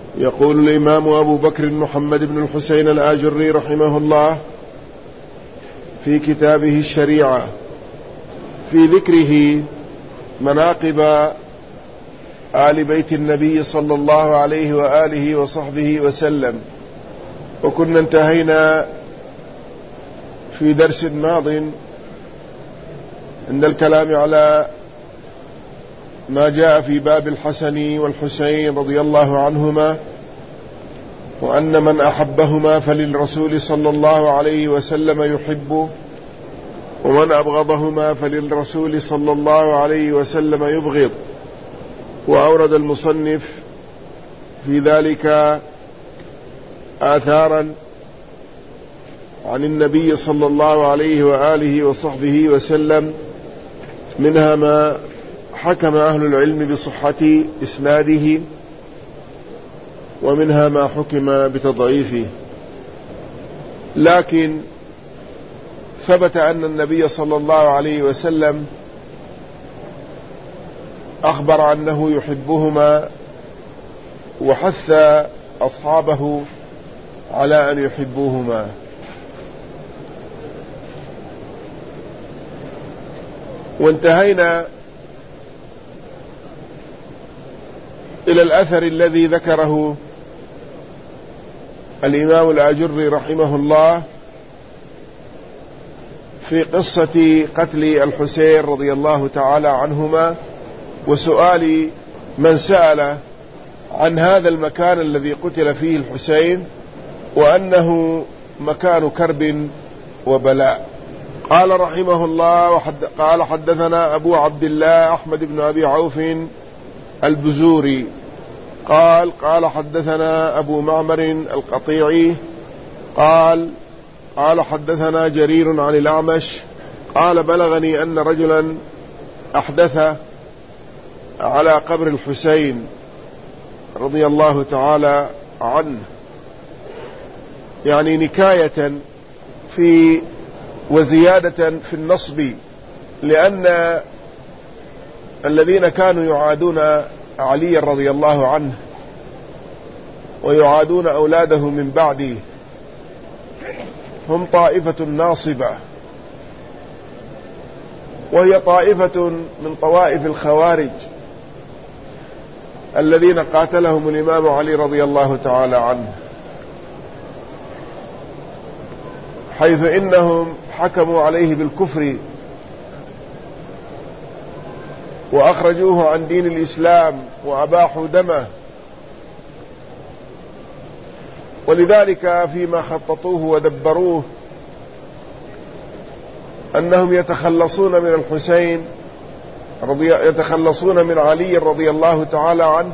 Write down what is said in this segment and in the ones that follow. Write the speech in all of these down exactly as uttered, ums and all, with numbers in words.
يقول الإمام أبو بكر محمد بن الحسين الآجري رحمه الله في كتابه الشريعة في ذكره مناقب آل بيت النبي صلى الله عليه وآله وصحبه وسلم، وكنا انتهينا في درس ماض عند الكلام على ما جاء في باب الحسن والحسين رضي الله عنهما، وأن من أحبهما فللرسول صلى الله عليه وسلم يحبه، ومن أبغضهما فللرسول صلى الله عليه وسلم يبغض. وأورد المصنف في ذلك آثارا عن النبي صلى الله عليه وآله وصحبه وسلم، منها ما حكم أهل العلم بصحة إسناده، ومنها ما حكم بتضعيفه. لكن ثبت أن النبي صلى الله عليه وسلم أخبر أنه يحبهما، وحث أصحابه على أن يحبوهما. وانتهينا إلى الأثر الذي ذكره الإمام الآجري رحمه الله في قصة قتل الحسين رضي الله تعالى عنهما، وسؤال من سأل عن هذا المكان الذي قتل فيه الحسين، وأنه مكان كرب وبلاء. قال رحمه الله وحد قال حدثنا أبو عبد الله أحمد بن أبي عوف البزوري قال قال حدثنا أبو معمر القطيعي قال قال حدثنا جرير عن الأعمش قال بلغني أن رجلا أحدث على قبر الحسين رضي الله تعالى عنه، يعني نكاية في وزيادة في النصب، لأن الذين كانوا يعادون علي رضي الله عنه ويعادون أولاده من بعده هم طائفة ناصبة، وهي طائفة من طوائف الخوارج الذين قاتلهم الإمام علي رضي الله تعالى عنه، حيث إنهم حكموا عليه بالكفر وأخرجوه عن دين الإسلام وأباحوا دمه. ولذلك فيما خططوه ودبروه أنهم يتخلصون من الحسين رضي يتخلصون من علي رضي الله تعالى عنه،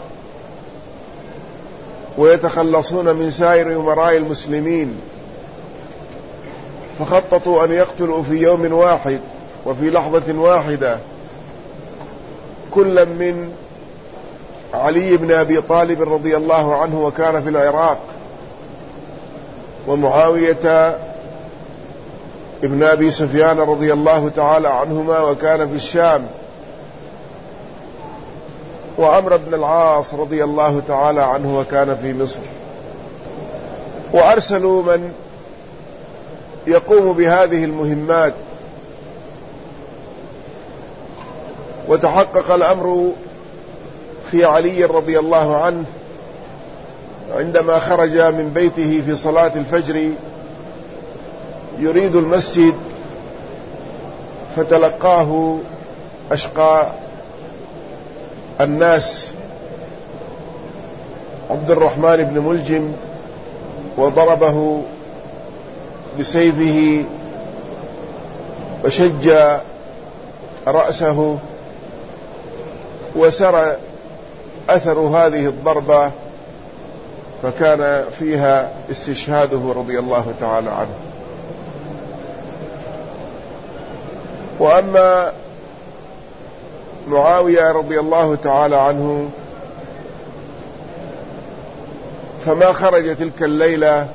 ويتخلصون من سائر أمراء المسلمين، فخططوا أن يقتلوا في يوم واحد وفي لحظة واحدة كل من علي بن أبي طالب رضي الله عنه وكان في العراق، ومعاوية ابن أبي سفيان رضي الله تعالى عنهما وكان في الشام، وعمرو بن العاص رضي الله تعالى عنه وكان في مصر. وأرسلوا من يقوم بهذه المهمات، وتحقق الأمر في علي رضي الله عنه عندما خرج من بيته في صلاة الفجر يريد المسجد، فتلقاه أشقى الناس عبد الرحمن بن ملجم، وضربه بسيفه وشج رأسه، وسرى أثر هذه الضربة فكان فيها استشهاده رضي الله تعالى عنه. وأما معاوية رضي الله تعالى عنه فما خرج تلك الليلة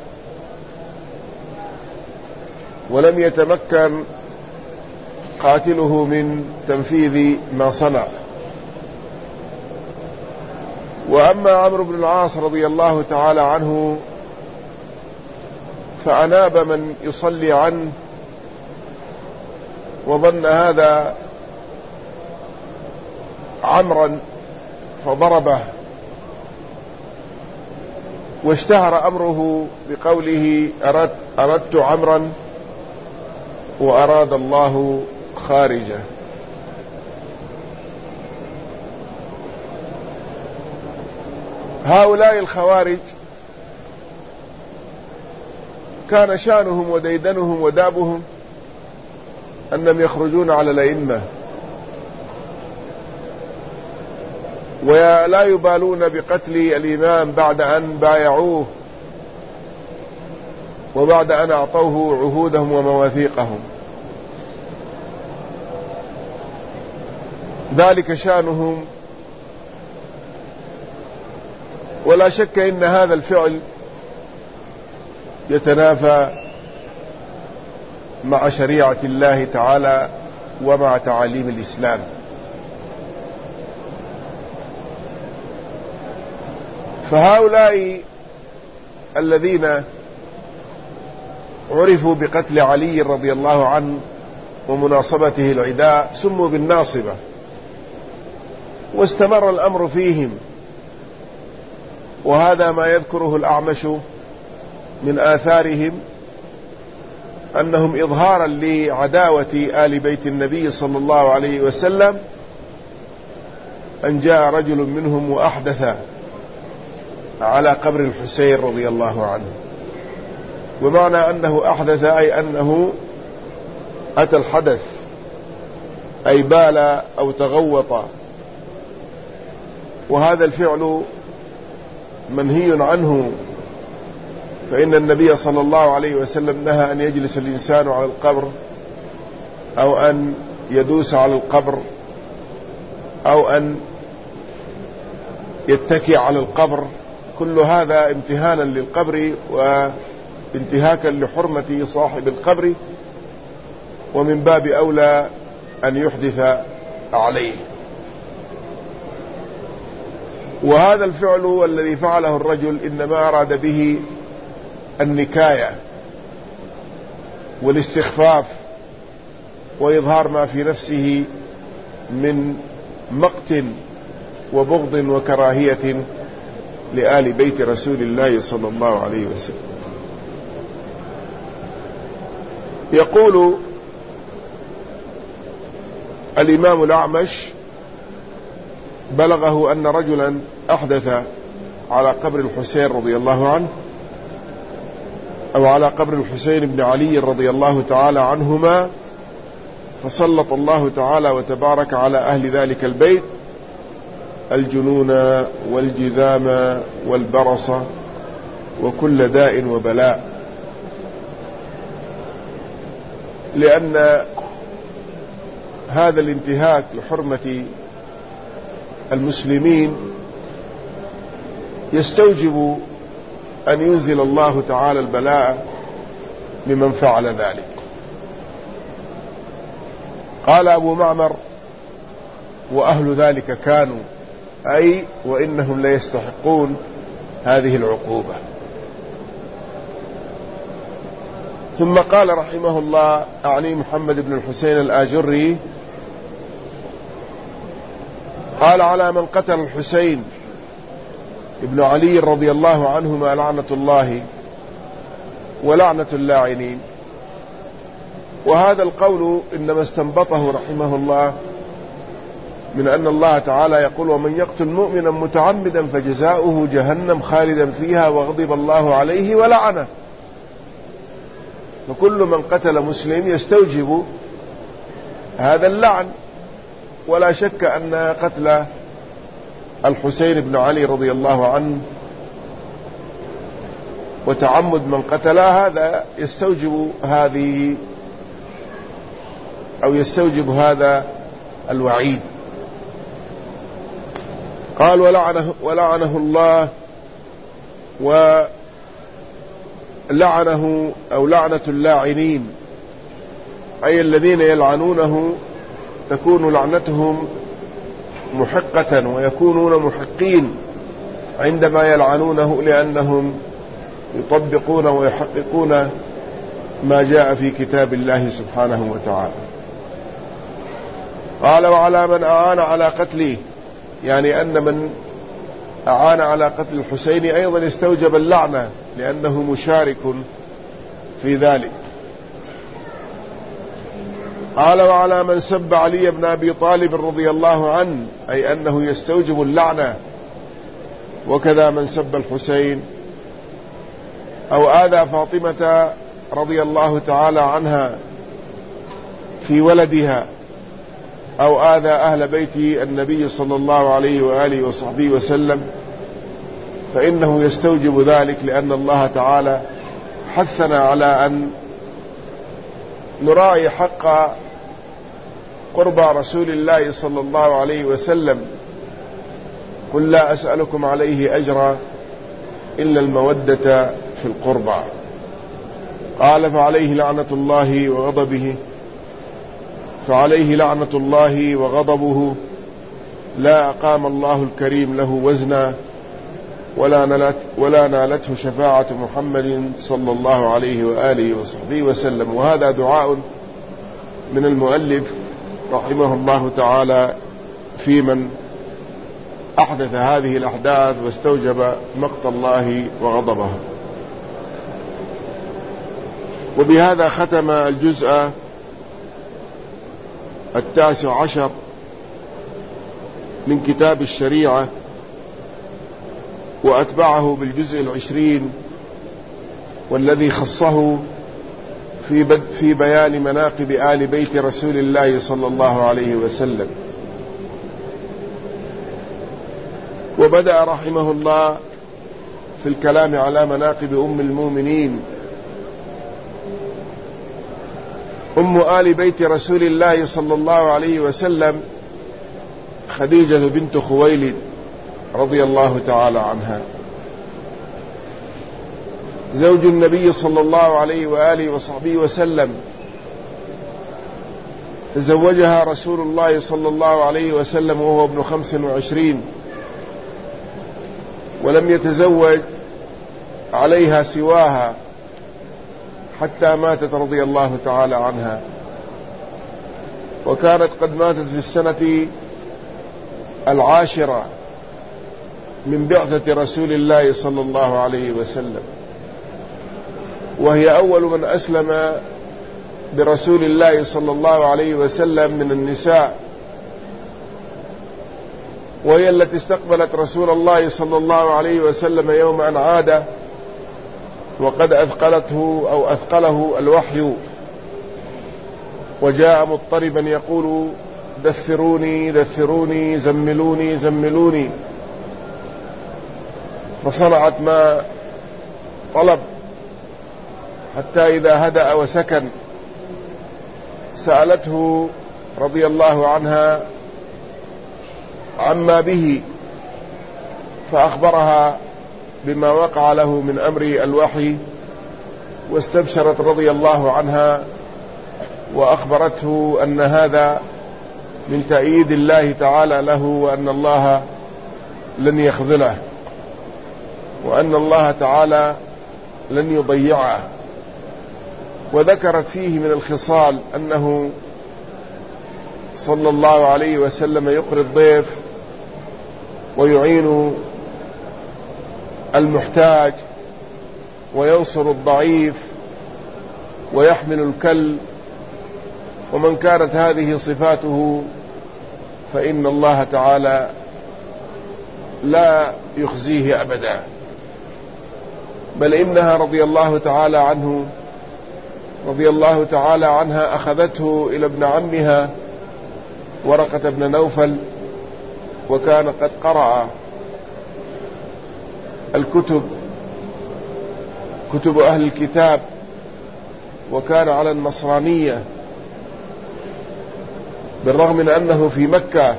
ولم يتمكن قاتله من تنفيذ ما صنع، وأما عمرو بن العاص رضي الله تعالى عنه فأناب من يصلي عنه وظن هذا عمرا فضربه، واشتهر أمره بقوله أردت, أردت عمرا وأراد الله خارجه. هؤلاء الخوارج كان شانهم وديدنهم ودابهم أنهم يخرجون على الأئمة ولا يبالون بقتل الإمام بعد أن بايعوه وبعد أن أعطوه عهودهم ومواثيقهم. ذلك شانهم، ولا شك إن هذا الفعل يتنافى مع شريعة الله تعالى ومع تعاليم الإسلام. فهؤلاء الذين عرفوا بقتل علي رضي الله عنه ومناصبته العداء سموا بالناصبة، واستمر الأمر فيهم، وهذا ما يذكره الأعمش من آثارهم، أنهم إظهارا لعداوة آل بيت النبي صلى الله عليه وسلم أن جاء رجل منهم وأحدث على قبر الحسين رضي الله عنه. ومعنى أنه أحدث أي أنه أتى الحدث، أي بال أو تغوط، وهذا الفعل منهي عنه، فإن النبي صلى الله عليه وسلم نهى أن يجلس الإنسان على القبر أو أن يدوس على القبر أو أن يتكئ على القبر، كل هذا امتهانا للقبر وانتهاكا لحرمة صاحب القبر، ومن باب أولى أن يحدث عليه. وهذا الفعل الذي فعله الرجل إنما أراد به النكاية والاستخفاف وإظهار ما في نفسه من مقت وبغض وكراهية لآل بيت رسول الله صلى الله عليه وسلم. يقول الإمام الأعمش: بلغه أن رجلا أحدث على قبر الحسين رضي الله عنه أو على قبر الحسين بن علي رضي الله تعالى عنهما، فسلط الله تعالى وتبارك على أهل ذلك البيت الجنون والجذام والبرص وكل داء وبلاء، لأن هذا الانتهاك لحرمة المسلمين يستوجب أن ينزل الله تعالى البلاء بمن فعل ذلك. قال أبو معمر: وأهل ذلك كانوا، أي وإنهم لا يستحقون هذه العقوبة. ثم قال رحمه الله، أعني محمد بن الحسين الآجري، قال: على من قتل الحسين ابن علي رضي الله عنهما لعنة الله ولعنة اللاعنين. وهذا القول إنما استنبطه رحمه الله من أن الله تعالى يقول: ومن يقتل مؤمنا متعمدا فجزاؤه جهنم خالدا فيها وغضب الله عليه ولعنه. فكل من قتل مسلم يستوجب هذا اللعن، ولا شك أن قتل الحسين بن علي رضي الله عنه وتعمد من قتله هذا يستوجب هذه أو يستوجب هذا الوعيد. قال: ولعنه, ولعنه الله ولعنه أو لعنة اللاعنين، أي الذين يلعنونه تكون لعنتهم محقة ويكونون محقين عندما يلعنونه لأنهم يطبقون ويحققون ما جاء في كتاب الله سبحانه وتعالى. قال وعلى من أعان على قتله، يعني أن من أعان على قتل الحسين أيضا استوجب اللعنة لأنه مشارك في ذلك. قال وعلى من سب علي بن أبي طالب رضي الله عنه، أي أنه يستوجب اللعنة، وكذا من سب الحسين أو آذى فاطمة رضي الله تعالى عنها في ولدها أو آذى أهل بيت النبي صلى الله عليه وآله وصحبه وسلم، فإنه يستوجب ذلك، لأن الله تعالى حثنا على أن نراعي حق قربى رسول الله صلى الله عليه وسلم. قل لا أسألكم عليه أجرا إلا المودة في القربى. قال فعليه لعنة الله وغضبه فعليه لعنة الله وغضبه لا أقام الله الكريم له وزنا ولا نالت ولا نالته شفاعة محمد صلى الله عليه وآله وصحبه وسلم. وهذا دعاء من المؤلف رحمه الله تعالى في من أحدث هذه الأحداث واستوجب مقت الله وغضبه. وبهذا ختم الجزء التاسع عشر من كتاب الشريعة، وأتبعه بالجزء العشرين والذي خصه في, بد في بيان مناقب آل بيت رسول الله صلى الله عليه وسلم. وبدأ رحمه الله في الكلام على مناقب أم المؤمنين أم آل بيت رسول الله صلى الله عليه وسلم، خديجة بنت خويلد رضي الله تعالى عنها، زوج النبي صلى الله عليه وآله وصحبه وسلم. تزوجها رسول الله صلى الله عليه وسلم وهو ابن خمس وعشرين، ولم يتزوج عليها سواها حتى ماتت رضي الله تعالى عنها، وكانت قد ماتت في السنة العاشرة من بعثة رسول الله صلى الله عليه وسلم، وهي أول من أسلم برسول الله صلى الله عليه وسلم من النساء، وهي التي استقبلت رسول الله صلى الله عليه وسلم يوم أن عاد وقد أثقلته أو أثقله الوحي، وجاء مضطربا يقول دثروني دثروني زملوني زملوني، فصنعت ما طلب حتى إذا هدأ وسكن سألته رضي الله عنها عما به، فأخبرها بما وقع له من أمر الوحي، واستبشرت رضي الله عنها وأخبرته أن هذا من تأييد الله تعالى له، وأن الله لن يخذله، وأن الله تعالى لن يضيعه. وذكرت فيه من الخصال أنه صلى الله عليه وسلم يقري الضيف ويعين المحتاج وينصر الضعيف ويحمل الكل، ومن كانت هذه صفاته فإن الله تعالى لا يخزيه أبدا، بل إنها رضي الله تعالى عنه رضي الله تعالى عنها أخذته إلى ابن عمها ورقة بن نوفل، وكان قد قرأ الكتب كتب أهل الكتاب، وكان على النصرانية، بالرغم من أنه في مكة،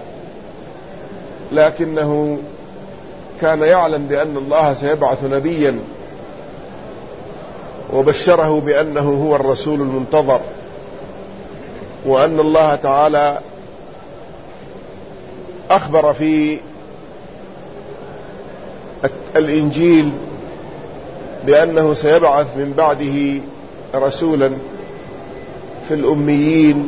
لكنه كان يعلم بأن الله سيبعث نبيا، وبشره بأنه هو الرسول المنتظر، وأن الله تعالى أخبر في الإنجيل بأنه سيبعث من بعده رسولا في الأميين،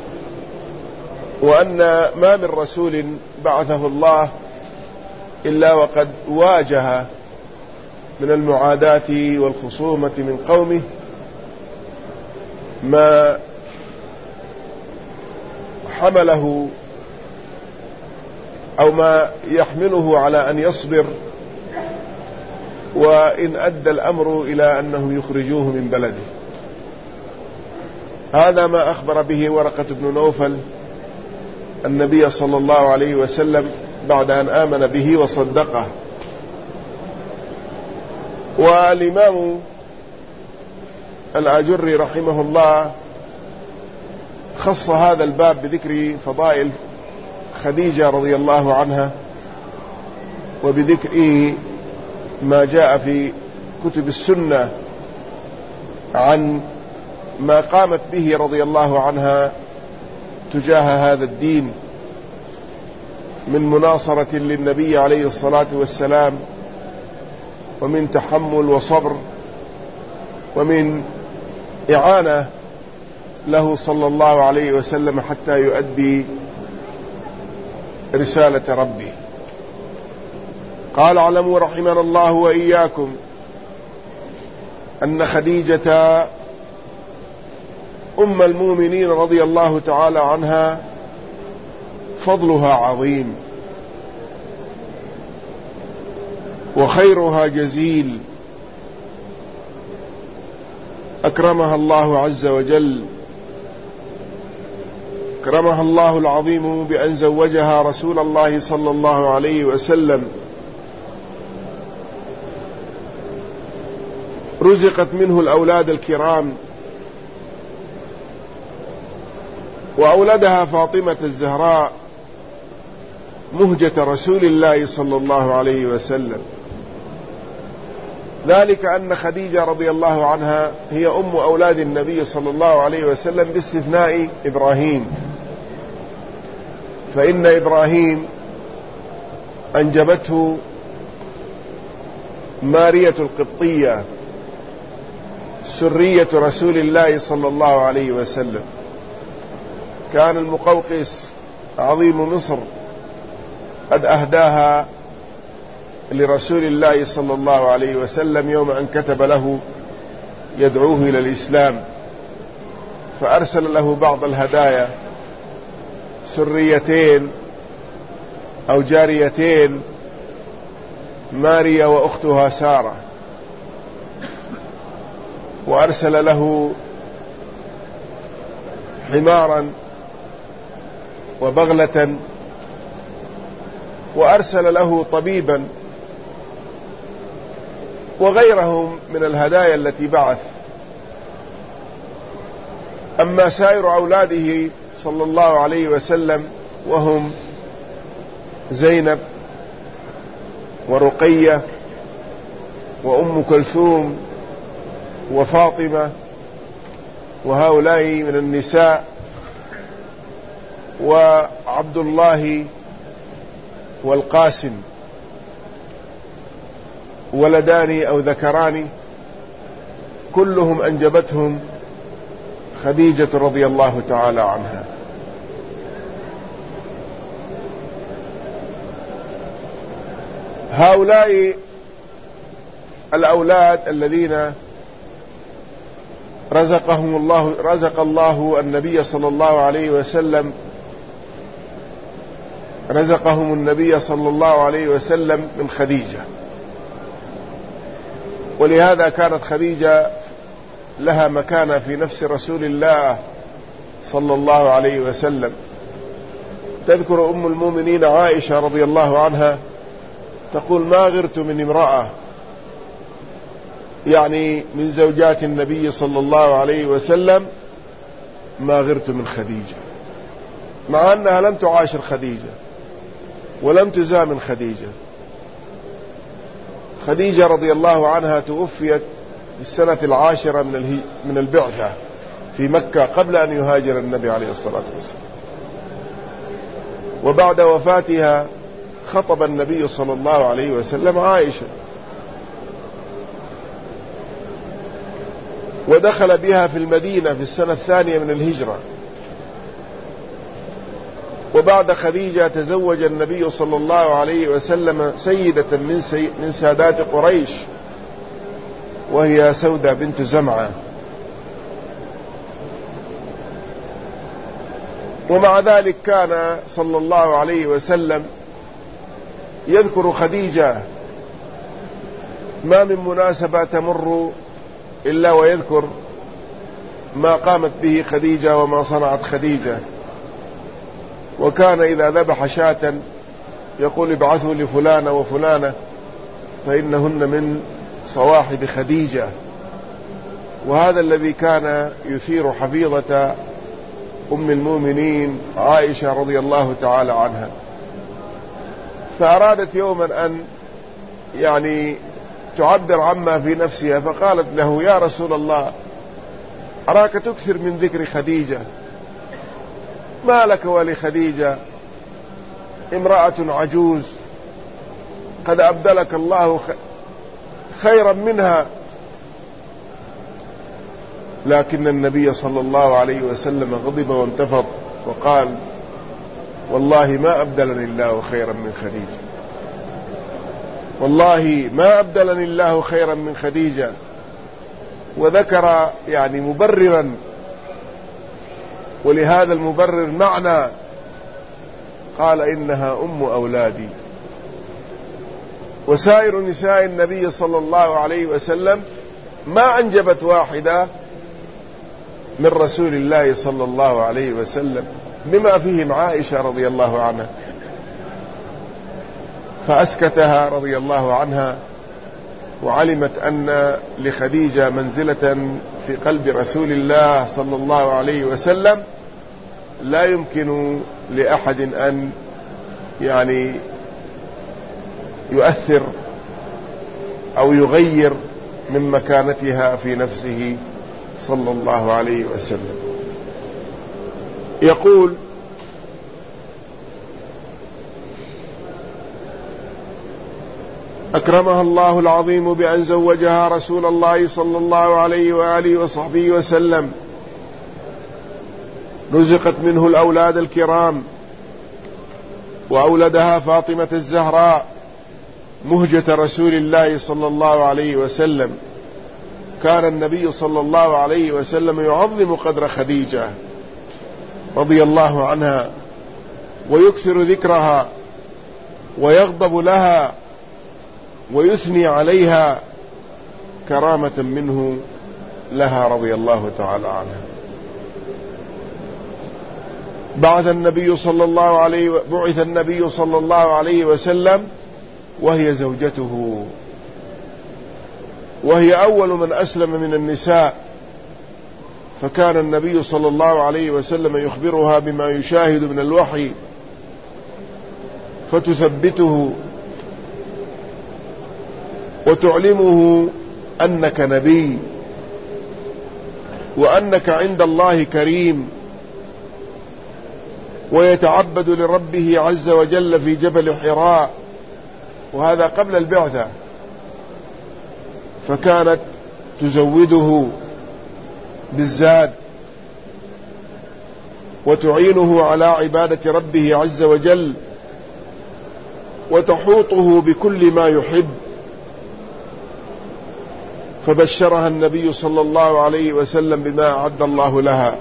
وأن ما من رسول بعثه الله إلا وقد واجه من المعاداة والخصومة من قومه ما حمله أو ما يحمله على أن يصبر، وإن أدى الأمر إلى أنهم يخرجوه من بلده. هذا ما أخبر به ورقة بن نوفل النبي صلى الله عليه وسلم بعد أن آمن به وصدقه. والإمام الآجري رحمه الله خص هذا الباب بذكر فضائل خديجة رضي الله عنها، وبذكر ما جاء في كتب السنة عن ما قامت به رضي الله عنها تجاه هذا الدين من مناصرة للنبي عليه الصلاة والسلام، ومن تحمل وصبر، ومن إعانة له صلى الله عليه وسلم حتى يؤدي رسالة ربه. قال: اعلموا رحمنا الله وإياكم أن خديجة أم المؤمنين رضي الله تعالى عنها فضلها عظيم، وخيرها جزيل، أكرمها الله عز وجل، أكرمها الله العظيم بأن زوجها رسول الله صلى الله عليه وسلم، رزقت منه الأولاد الكرام، وأولدها فاطمة الزهراء مهجة رسول الله صلى الله عليه وسلم. ذلك أن خديجة رضي الله عنها هي أم أولاد النبي صلى الله عليه وسلم باستثناء إبراهيم، فإن إبراهيم أنجبته مارية القبطية سرية رسول الله صلى الله عليه وسلم. كان المقوقس عظيم مصر قد أهداها لرسول الله صلى الله عليه وسلم يوم أن كتب له يدعوه إلى الإسلام، فأرسل له بعض الهدايا، سريتين أو جاريتين، ماريا وأختها سارة، وأرسل له حمارا وبغلة، وأرسل له طبيبا، وغيرهم من الهدايا التي بعث. أما سائر أولاده صلى الله عليه وسلم وهم زينب ورقية وأم كلثوم وفاطمة، وهؤلاء من النساء، وعبد الله والقاسم، ولدان أو ذكران، كلهم أنجبتهم خديجة رضي الله تعالى عنها. هؤلاء الأولاد الذين رزقهم الله رزق الله النبي صلى الله عليه وسلم رزقهم النبي صلى الله عليه وسلم من خديجة، ولهذا كانت خديجة لها مكانة في نفس رسول الله صلى الله عليه وسلم. تذكر أم المؤمنين عائشة رضي الله عنها تقول: ما غرت من امرأة، يعني من زوجات النبي صلى الله عليه وسلم، ما غرت من خديجة، مع أنها لم تعاشر خديجة ولم تزامن خديجة. خديجة رضي الله عنها توفيت في السنة العاشرة من من البعثة في مكة قبل أن يهاجر النبي عليه الصلاة والسلام، وبعد وفاتها خطب النبي صلى الله عليه وسلم عائشة ودخل بها في المدينة في السنة الثانية من الهجرة. وبعد خديجة تزوج النبي صلى الله عليه وسلم سيدة من, سي من سادات قريش، وهي سودة بنت زمعة. ومع ذلك كان صلى الله عليه وسلم يذكر خديجة، ما من مناسبة تمر إلا ويذكر ما قامت به خديجة وما صنعت خديجة. وكان إذا ذبح شاة يقول ابعثوا لفلانة وفلانة فإنهن من صواحب خديجة. وهذا الذي كان يثير حفيظة أم المؤمنين عائشة رضي الله تعالى عنها. فأرادت يوما أن يعني تعبر عما في نفسها، فقالت له: يا رسول الله، أراك تكثر من ذكر خديجة، ما لك ولخديجة؟ امرأة عجوز قد أبدلك الله خيرا منها. لكن النبي صلى الله عليه وسلم غضب وانتفض وقال: والله ما أبدلني الله خيرا من خديجة، والله ما أبدلني الله خيرا من خديجة. وذكر يعني مبررا، ولهذا المبرر معنى، قال: إنها أم أولادي. وسائر نساء النبي صلى الله عليه وسلم ما أنجبت واحدة من رسول الله صلى الله عليه وسلم، بما فيهم عائشة رضي الله عنها، فأسكتها رضي الله عنها، وعلمت أن لخديجة منزلة في قلب رسول الله صلى الله عليه وسلم لا يمكن لأحد أن يعني يؤثر أو يغير من مكانتها في نفسه صلى الله عليه وسلم. يقول: أكرمها الله العظيم بأن زوجها رسول الله صلى الله عليه وآله وصحبه وسلم، رزقت منه الأولاد الكرام، وأولدها فاطمة الزهراء مهجة رسول الله صلى الله عليه وسلم. كان النبي صلى الله عليه وسلم يعظم قدر خديجة رضي الله عنها، ويكثر ذكرها، ويغضب لها، ويثني عليها كرامة منه لها رضي الله تعالى عنها. بعث النبي صلى الله عليه بعث النبي صلى الله عليه وسلم وهي زوجته، وهي أول من أسلم من النساء، فكان النبي صلى الله عليه وسلم يخبرها بما يشاهد من الوحي فتثبته وتعلمه أنك نبي، وأنك عند الله كريم. ويتعبد لربه عز وجل في جبل حراء، وهذا قبل البعثة، فكانت تزوده بالزاد وتعينه على عبادة ربه عز وجل، وتحوطه بكل ما يحب. فبشرها النبي صلى الله عليه وسلم بما أعد الله لها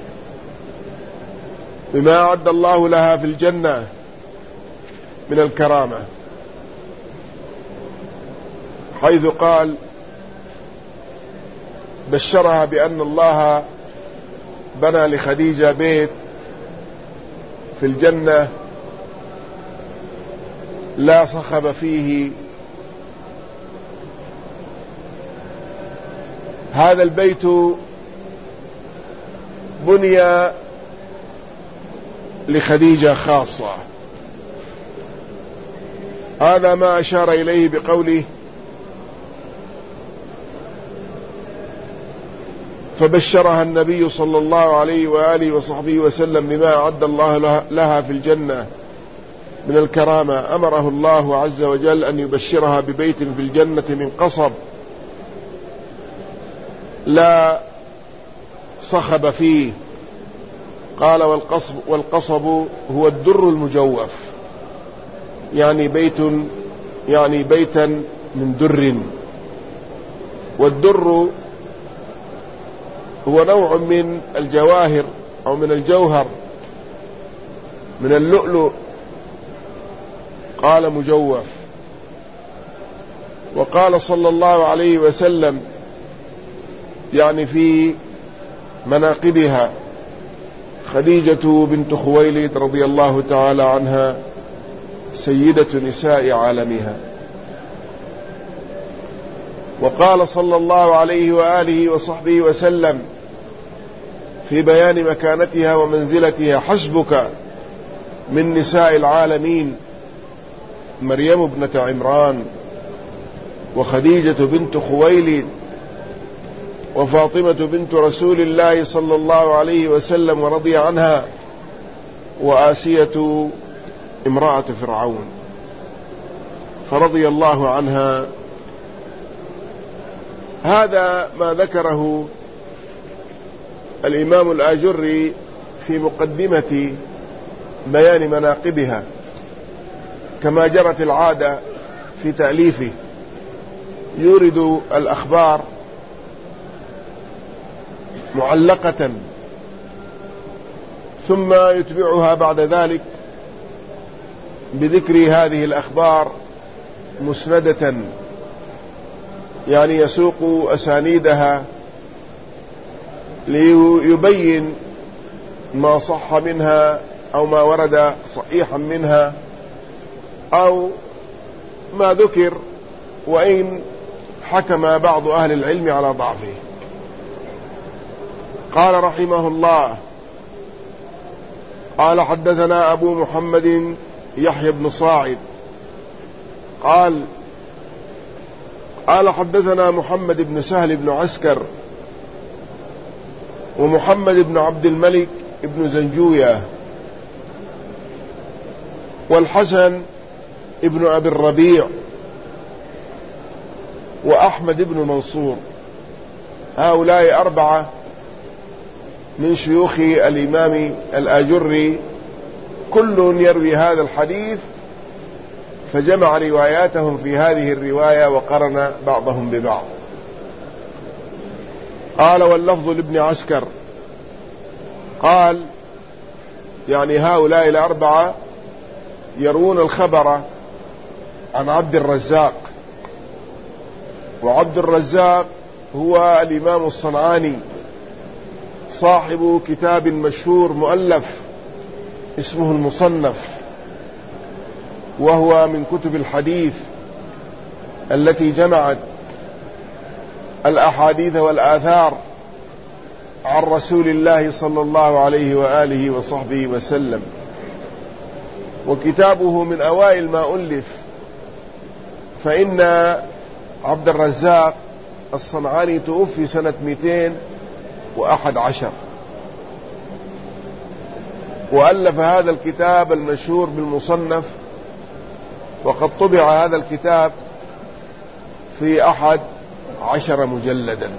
بما أعد الله لها في الجنة من الكرامة، حيث قال: بشرها بأن الله بنى لخديجة بيت في الجنة لا صخب فيه. هذا البيت بني لخديجة خاصة. هذا ما أشار إليه بقوله: فبشرها النبي صلى الله عليه وآله وصحبه وسلم بما أعد الله لها في الجنة من الكرامة. أمره الله عز وجل أن يبشرها ببيت في الجنة من قصب لا صخب فيه. قال والقصب, والقصب هو الدر المجوف، يعني بيت يعني بيتا من در. والدر هو نوع من الجواهر أو من الجوهر من اللؤلؤ. قال مجوف. وقال صلى الله عليه وسلم يعني في مناقبها: خديجة بنت خويلد رضي الله تعالى عنها سيدة نساء عالمها. وقال صلى الله عليه وآله وصحبه وسلم في بيان مكانتها ومنزلتها: حسبك من نساء العالمين مريم ابنة عمران، وخديجة بنت خويلد، وفاطمة بنت رسول الله صلى الله عليه وسلم ورضي عنها، وآسية امرأة فرعون، فرضي الله عنها. هذا ما ذكره الإمام الآجري في مقدمة بيان مناقبها، كما جرت العادة في تأليفه، يورد الأخبار معلقة ثم يتبعها بعد ذلك بذكر هذه الأخبار مسندة، يعني يسوق أسانيدها ليبين ما صح منها أو ما ورد صحيحا منها أو ما ذكر وإن حكم بعض أهل العلم على ضعفه. قال رحمه الله: قال حدثنا أبو محمد يحيى بن صاعد قال قال حدثنا محمد بن سهل بن عسكر ومحمد بن عبد الملك بن زنجوية والحسن ابن أبي الربيع وأحمد بن منصور. هؤلاء أربعة من شيوخ الإمام الآجري، كل يروي هذا الحديث، فجمع رواياتهم في هذه الرواية وقرن بعضهم ببعض. قال: واللفظ لابن عسكر. قال يعني هؤلاء الأربعة يروون الخبر عن عبد الرزاق، وعبد الرزاق هو الإمام الصنعاني صاحب كتاب مشهور مؤلف اسمه المصنف، وهو من كتب الحديث التي جمعت الأحاديث والآثار عن رسول الله صلى الله عليه وآله وصحبه وسلم. وكتابه من أوائل ما ألف، فإن عبد الرزاق الصنعاني توفي سنة مئتين وأحد عشر، وألف هذا الكتاب المشهور بالمصنف، وقد طبع هذا الكتاب في أحد عشر مجلدا.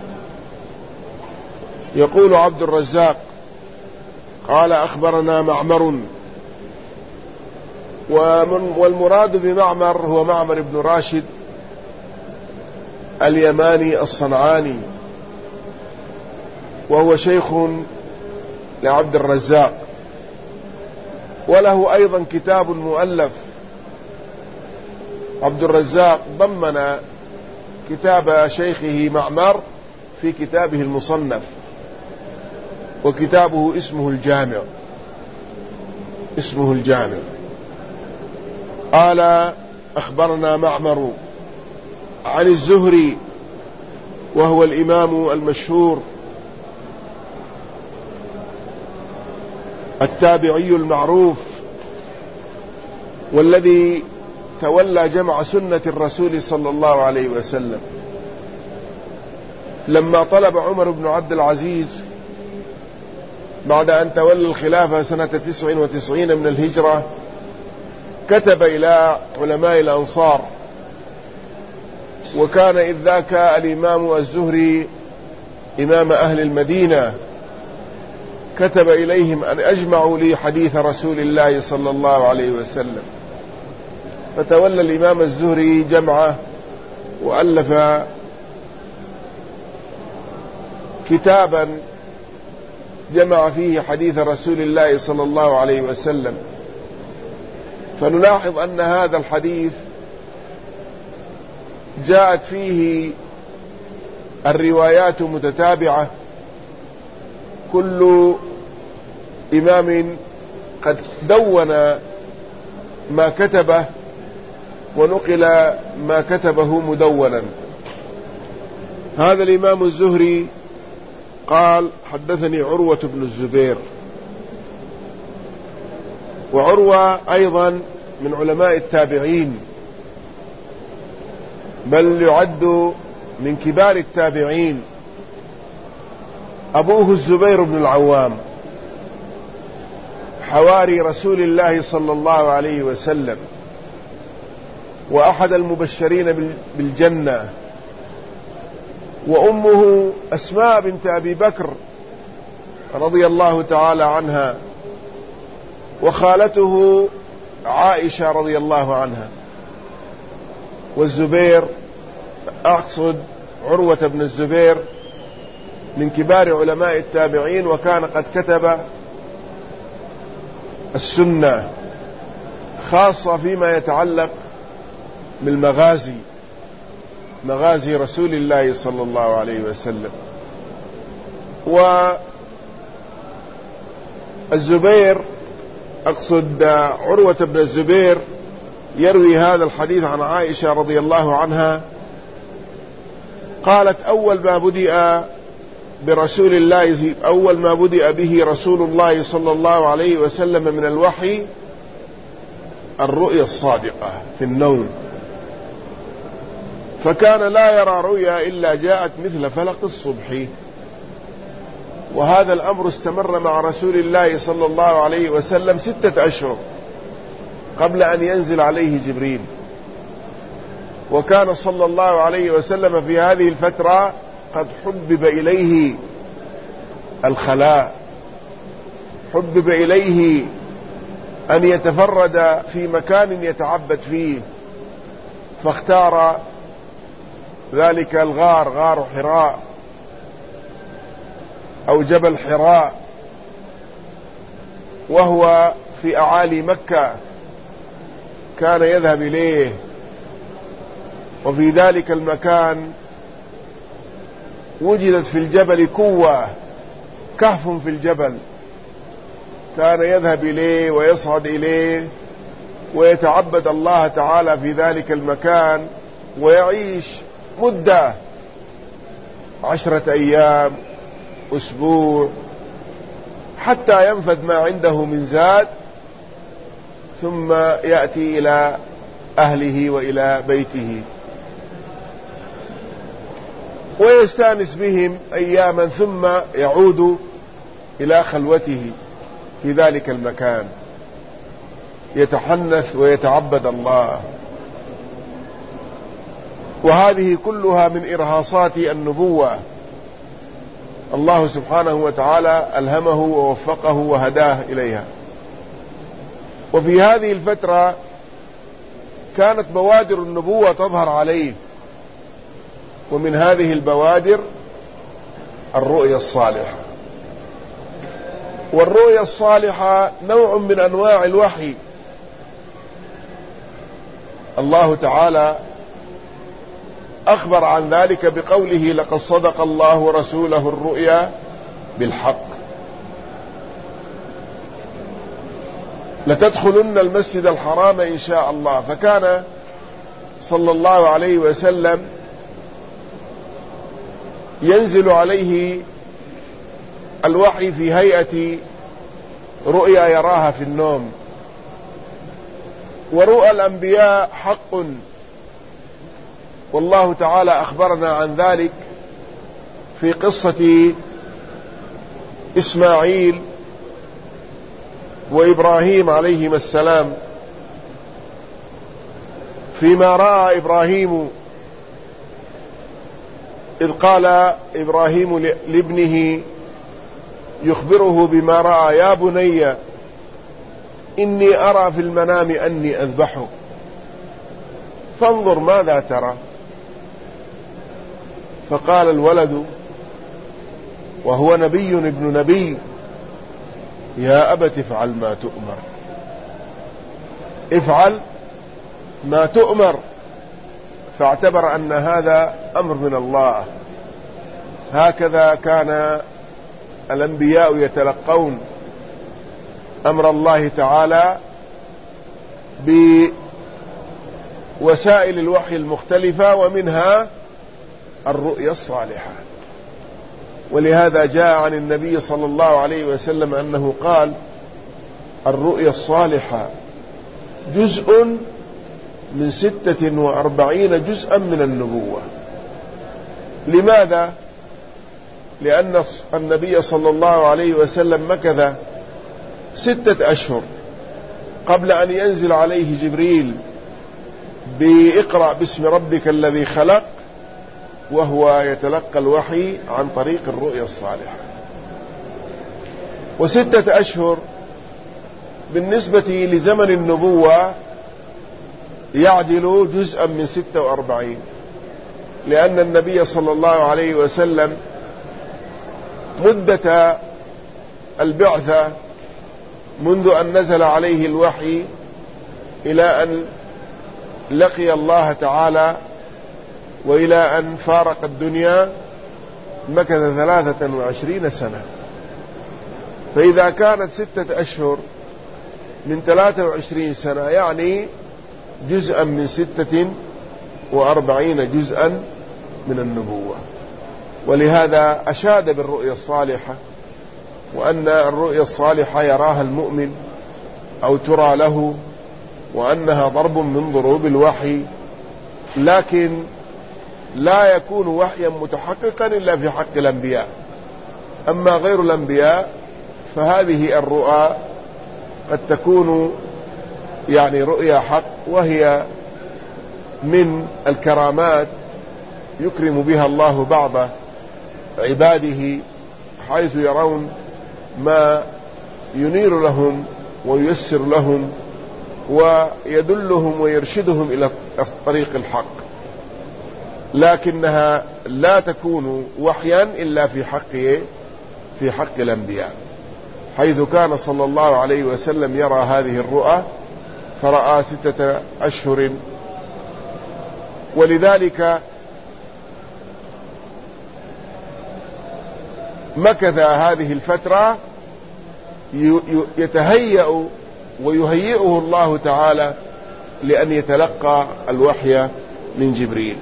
يقول عبد الرزاق: قال أخبرنا معمر، والمراد بمعمر هو معمر بن راشد اليماني الصنعاني، وهو شيخ لعبد الرزاق، وله أيضا كتاب مؤلف. عبد الرزاق ضمن كتاب شيخه معمر في كتابه المصنف، وكتابه اسمه الجامع اسمه الجامع قال: أخبرنا معمر عن الزهري، وهو الإمام المشهور التابعي المعروف، والذي تولى جمع سنة الرسول صلى الله عليه وسلم. لما طلب عمر بن عبد العزيز بعد أن تولى الخلافة سنة تسع وتسعين من الهجرة، كتب إلى علماء الأنصار، وكان إذ ذاك الإمام الزهري إمام أهل المدينة كتب إليهم أن أجمعوا لي حديث رسول الله صلى الله عليه وسلم، فتولى الإمام الزهري جمعه وألف كتابا جمع فيه حديث رسول الله صلى الله عليه وسلم. فنلاحظ أن هذا الحديث جاءت فيه الروايات متتابعة، كل إمام قد دون ما كتبه ونقل ما كتبه مدونا. هذا الإمام الزهري قال: حدثني عروة بن الزبير. وعروة أيضا من علماء التابعين، بل يعد من كبار التابعين. أبوه الزبير بن العوام حواري رسول الله صلى الله عليه وسلم، وأحد المبشرين بالجنة. وأمه أسماء بنت أبي بكر رضي الله تعالى عنها، وخالته عائشة رضي الله عنها. والزبير، أقصد عروة بن الزبير، من كبار علماء التابعين، وكان قد كتب السنة خاصة فيما يتعلق بالمغازي، مغازي رسول الله صلى الله عليه وسلم. والزبير، أقصد عروة بن الزبير، يروي هذا الحديث عن عائشة رضي الله عنها قالت: أول ما بدأ برسول الله أول ما بدأ به رسول الله صلى الله عليه وسلم من الوحي الرؤيا الصادقة في النوم، فكان لا يرى رؤيا إلا جاءت مثل فلق الصبح. وهذا الأمر استمر مع رسول الله صلى الله عليه وسلم ستة أشهر قبل أن ينزل عليه جبريل. وكان صلى الله عليه وسلم في هذه الفترة قد حبب إليه الخلاء، حبب إليه أن يتفرد في مكان يتعبد فيه، فاختار ذلك الغار، غار حراء أو جبل حراء، وهو في أعالي مكة، كان يذهب إليه. وفي ذلك المكان وجدت في الجبل كوة، كهف في الجبل، كان يذهب إليه ويصعد إليه ويتعبد الله تعالى في ذلك المكان، ويعيش مدة عشرة أيام، أسبوع، حتى ينفد ما عنده من زاد، ثم يأتي إلى أهله وإلى بيته ويستانس بهم أياما، ثم يعود إلى خلوته في ذلك المكان يتحنث ويتعبد الله. وهذه كلها من إرهاصات النبوة، الله سبحانه وتعالى ألهمه ووفقه وهداه إليها. وفي هذه الفترة كانت بوادر النبوة تظهر عليه، ومن هذه البوادر الرؤيا الصالحة. والرؤيا الصالحة نوع من أنواع الوحي. الله تعالى أخبر عن ذلك بقوله: لقد صدق الله رسوله الرؤيا بالحق لتدخلن المسجد الحرام إن شاء الله. فكان صلى الله عليه وسلم ينزل عليه الوحي في هيئة رؤيا يراها في النوم. ورؤى الأنبياء حق، والله تعالى أخبرنا عن ذلك في قصة إسماعيل وإبراهيم عليهما السلام، فيما رأى إبراهيم إذ قال إبراهيم لابنه يخبره بما رأى: يا بني إني أرى في المنام أني أذبحك فانظر ماذا ترى. فقال الولد وهو نبي ابن نبي: يا أبت افعل ما تؤمر. افعل ما تؤمر. فاعتبر أن هذا أمر من الله. هكذا كان الأنبياء يتلقون أمر الله تعالى بوسائل الوحي المختلفة، ومنها الرؤيا الصالحة. ولهذا جاء عن النبي صلى الله عليه وسلم أنه قال: الرؤيا الصالحة جزء من ستة وأربعين جزءا من النبوة. لماذا؟ لأن النبي صلى الله عليه وسلم مكث ستة أشهر قبل أن ينزل عليه جبريل بإقرأ باسم ربك الذي خلق، وهو يتلقى الوحي عن طريق الرؤيا الصالحة. وستة أشهر بالنسبة لزمن النبوة يعدل جزءا من ستة وأربعين، لأن النبي صلى الله عليه وسلم مدة البعثة منذ أن نزل عليه الوحي إلى أن لقي الله تعالى وإلى أن فارق الدنيا مكث ثلاثة وعشرين سنة. فإذا كانت ستة أشهر من ثلاثة وعشرين سنة يعني جزءا من ستة وأربعين جزءا من النبوة. ولهذا أشاد بالرؤيا الصالحة، وأن الرؤيا الصالحة يراها المؤمن أو ترى له، وأنها ضرب من ضروب الوحي، لكن لا يكون وحيا متحققا إلا في حق الأنبياء. أما غير الأنبياء فهذه الرؤى قد تكون يعني رؤيا حق، وهي من الكرامات يكرم بها الله بعض عباده، حيث يرون ما ينير لهم وييسر لهم ويدلهم ويرشدهم إلى طريق الحق، لكنها لا تكون وحيا إلا في حق في حق الأنبياء، حيث كان صلى الله عليه وسلم يرى هذه الرؤى فرأى ستة أشهر. ولذلك مكث هذه الفترة يتهيأ ويهيئه الله تعالى لأن يتلقى الوحي من جبريل.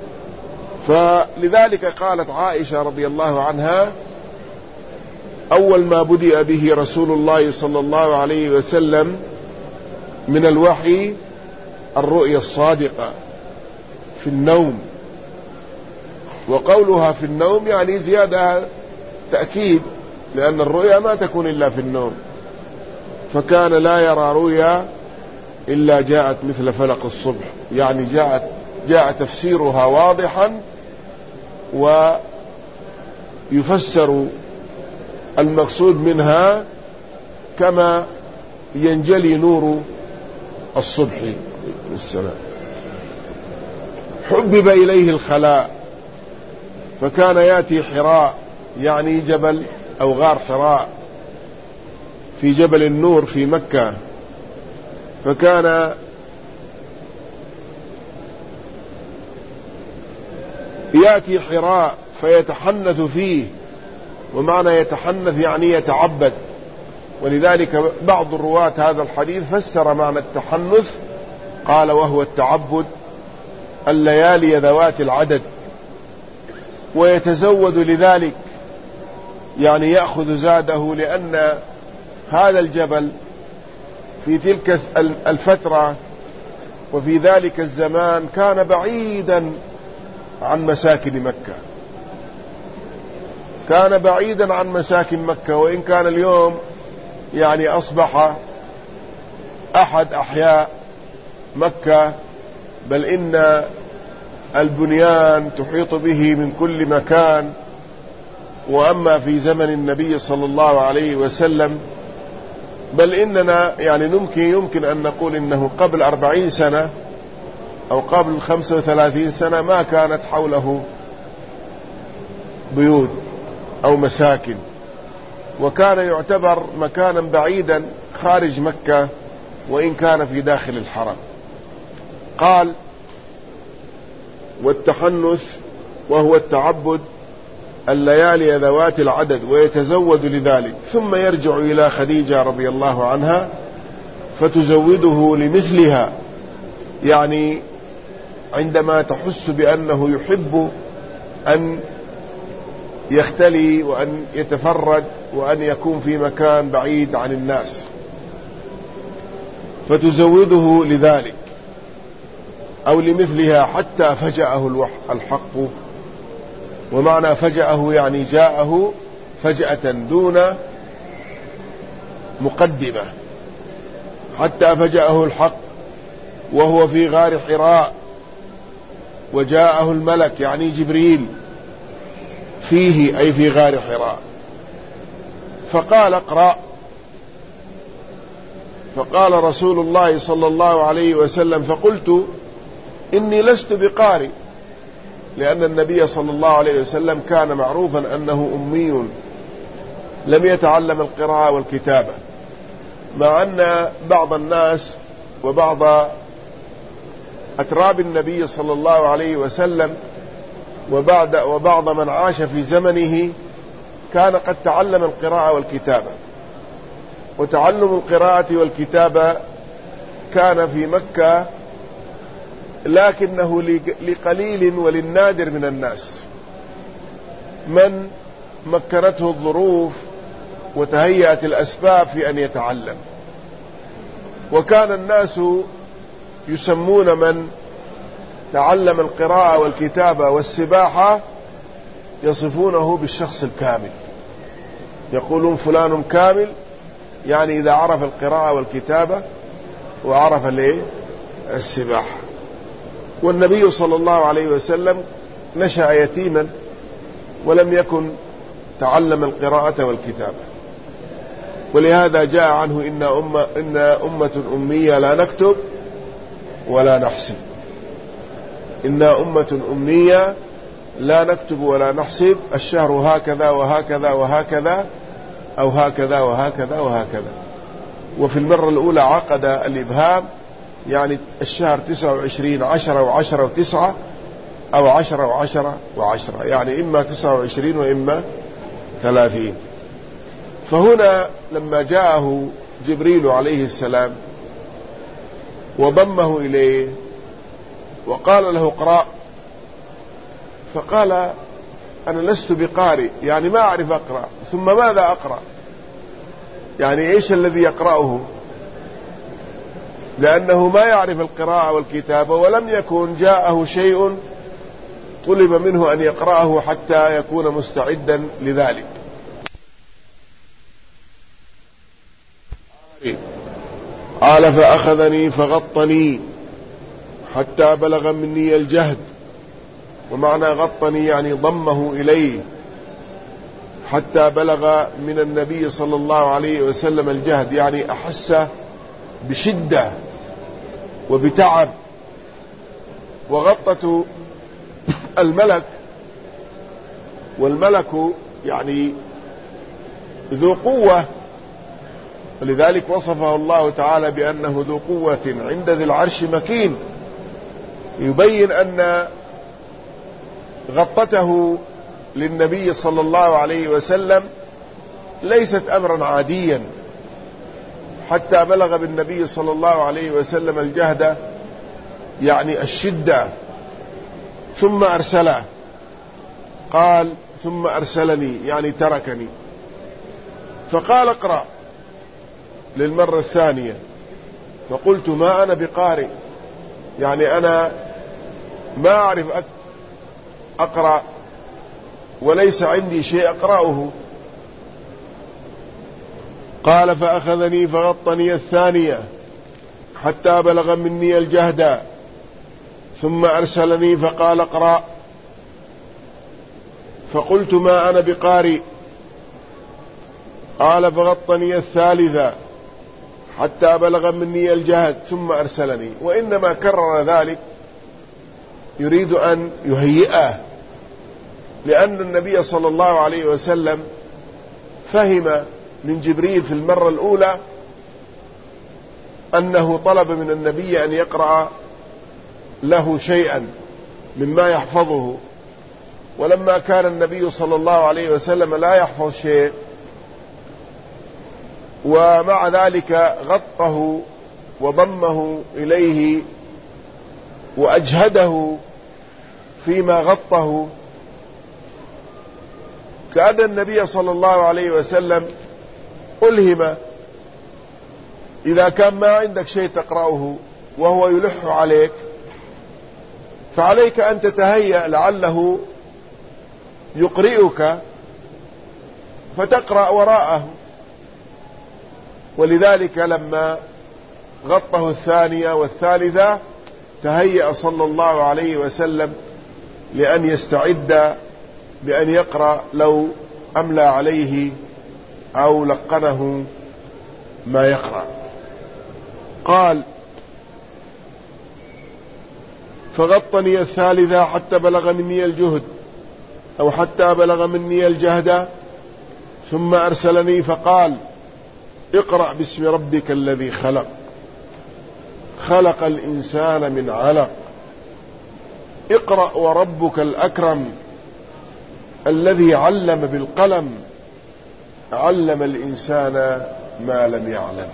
فلذلك قالت عائشة رضي الله عنها: أول ما بدأ به رسول الله صلى الله عليه وسلم من الوحي الرؤيا الصادقة في النوم. وقولها في النوم يعني زيادة تأكيد، لأن الرؤيا ما تكون إلا في النوم. فكان لا يرى رؤيا إلا جاءت مثل فلق الصبح، يعني جاءت جاء تفسيرها واضحا ويفسر المقصود منها كما ينجلي نور الصبح السلام. حبب إليه الخلاء، فكان يأتي حراء يعني جبل أو غار حراء في جبل النور في مكة، فكان يأتي حراء فيتحنث فيه، ومعنى يتحنث يعني يتعبد. ولذلك بعض الرواة هذا الحديث فسر معنى التحنث، قال: وهو التعبد الليالي ذوات العدد. ويتزود لذلك يعني يأخذ زاده، لأن هذا الجبل في تلك الفترة وفي ذلك الزمان كان بعيدا عن مساكن مكة، كان بعيدا عن مساكن مكة. وإن كان اليوم يعني أصبح أحد أحياء مكة، بل إن البنيان تحيط به من كل مكان. وأما في زمن النبي صلى الله عليه وسلم بل إننا يعني يمكن يمكن أن نقول إنه قبل أربعين سنة أو قبل خمسة وثلاثين سنة ما كانت حوله بيوت أو مساكن، وكان يعتبر مكانا بعيدا خارج مكة وإن كان في داخل الحرم. قال: والتحنث وهو التعبد الليالي ذوات العدد ويتزود لذلك، ثم يرجع إلى خديجة رضي الله عنها فتزوده لمثلها، يعني عندما تحس بأنه يحب أن يختلي وأن يتفرد وأن يكون في مكان بعيد عن الناس فتزوده لذلك أو لمثلها حتى فجأه الحق. ومعنى فجأه يعني جاءه فجأة دون مقدمة، حتى فجأه الحق وهو في غار حراء، وجاءه الملك يعني جبريل فيه أي في غار حراء، فقال: اقرأ. فقال رسول الله صلى الله عليه وسلم: فقلت: إني لست بقارئ، لأن النبي صلى الله عليه وسلم كان معروفا أنه أمي لم يتعلم القراءة والكتابة، مع أن بعض الناس وبعض أتراب النبي صلى الله عليه وسلم وبعد وبعض من عاش في زمنه كان قد تعلم القراءة والكتابة. وتعلم القراءة والكتابة كان في مكة، لكنه لقليل وللنادر من الناس من مكنته الظروف وتهيأت الأسباب في أن يتعلم. وكان الناس يسمون من تعلم القراءة والكتابة والسباحة يصفونه بالشخص الكامل، يقولون فلان كامل، يعني إذا عرف القراءة والكتابة وعرف الايه السباحة. والنبي صلى الله عليه وسلم نشأ يتيما ولم يكن تعلم القراءة والكتابة، ولهذا جاء عنه إن أمة, إن أمة أمية لا نكتب ولا نحسب. إنا أمة أمية لا نكتب ولا نحسب، الشهر هكذا وهكذا وهكذا أو هكذا وهكذا وهكذا. وفي المرة الأولى عقد الإبهام، يعني الشهر تسعة وعشرين عشرة وعشرة وتسعة أو عشرة وعشرة وعشرة، يعني إما تسعة وعشرين وإما ثلاثين. فهنا لما جاءه جبريل عليه السلام وضمه إليه وقال له اقرأ، فقال: أنا لست بقارئ، يعني ما أعرف أقرأ، ثم ماذا أقرأ؟ يعني إيش الذي يقرأه؟ لأنه ما يعرف القراءة والكتابة، ولم يكن جاءه شيء طلب منه أن يقرأه حتى يكون مستعدا لذلك. قال: فأخذني فغطني حتى بلغ مني الجهد. ومعنى غطني يعني ضمه إليه حتى بلغ من النبي صلى الله عليه وسلم الجهد، يعني أحس بشدة وبتعب. وغطة الملك، والملك يعني ذو قوة، ولذلك وصفه الله تعالى بأنه ذو قوة عند ذي العرش مكين، يبين أن غطته للنبي صلى الله عليه وسلم ليست أمرا عاديا، حتى بلغ بالنبي صلى الله عليه وسلم الجهد، يعني الشدة. ثم أرسله، قال: ثم أرسلني يعني تركني، فقال: اقرأ للمرة الثانية. فقلت: ما أنا بقارئ، يعني أنا ما أعرف أقرأ وليس عندي شيء أقرأه. قال: فأخذني فغطني الثانية حتى بلغ مني الجهد، ثم أرسلني فقال اقرأ، فقلت ما أنا بقارئ. قال فغطني الثالثة حتى بلغ مني الجهد ثم أرسلني. وإنما كرر ذلك يريد أن يهيئه، لأن النبي صلى الله عليه وسلم فهم من جبريل في المرة الأولى أنه طلب من النبي أن يقرأ له شيئا مما يحفظه، ولما كان النبي صلى الله عليه وسلم لا يحفظ شيء ومع ذلك غطه وضمه إليه وأجهده فيما غطه، كأن النبي صلى الله عليه وسلم ألهم إذا كان ما عندك شيء تقرأه وهو يلح عليك فعليك أن تتهيأ لعله يقرئك فتقرأ وراءه. ولذلك لما غطه الثانية والثالثة تهيأ صلى الله عليه وسلم لأن يستعد بأن يقرأ لو أملى عليه أو لقنه ما يقرأ. قال فغطني الثالثة حتى بلغ مني الجهد أو حتى بلغ مني الجهد ثم أرسلني فقال اقرأ باسم ربك الذي خلق خلق الإنسان من علق اقرأ وربك الأكرم الذي علم بالقلم علم الإنسان ما لم يعلم.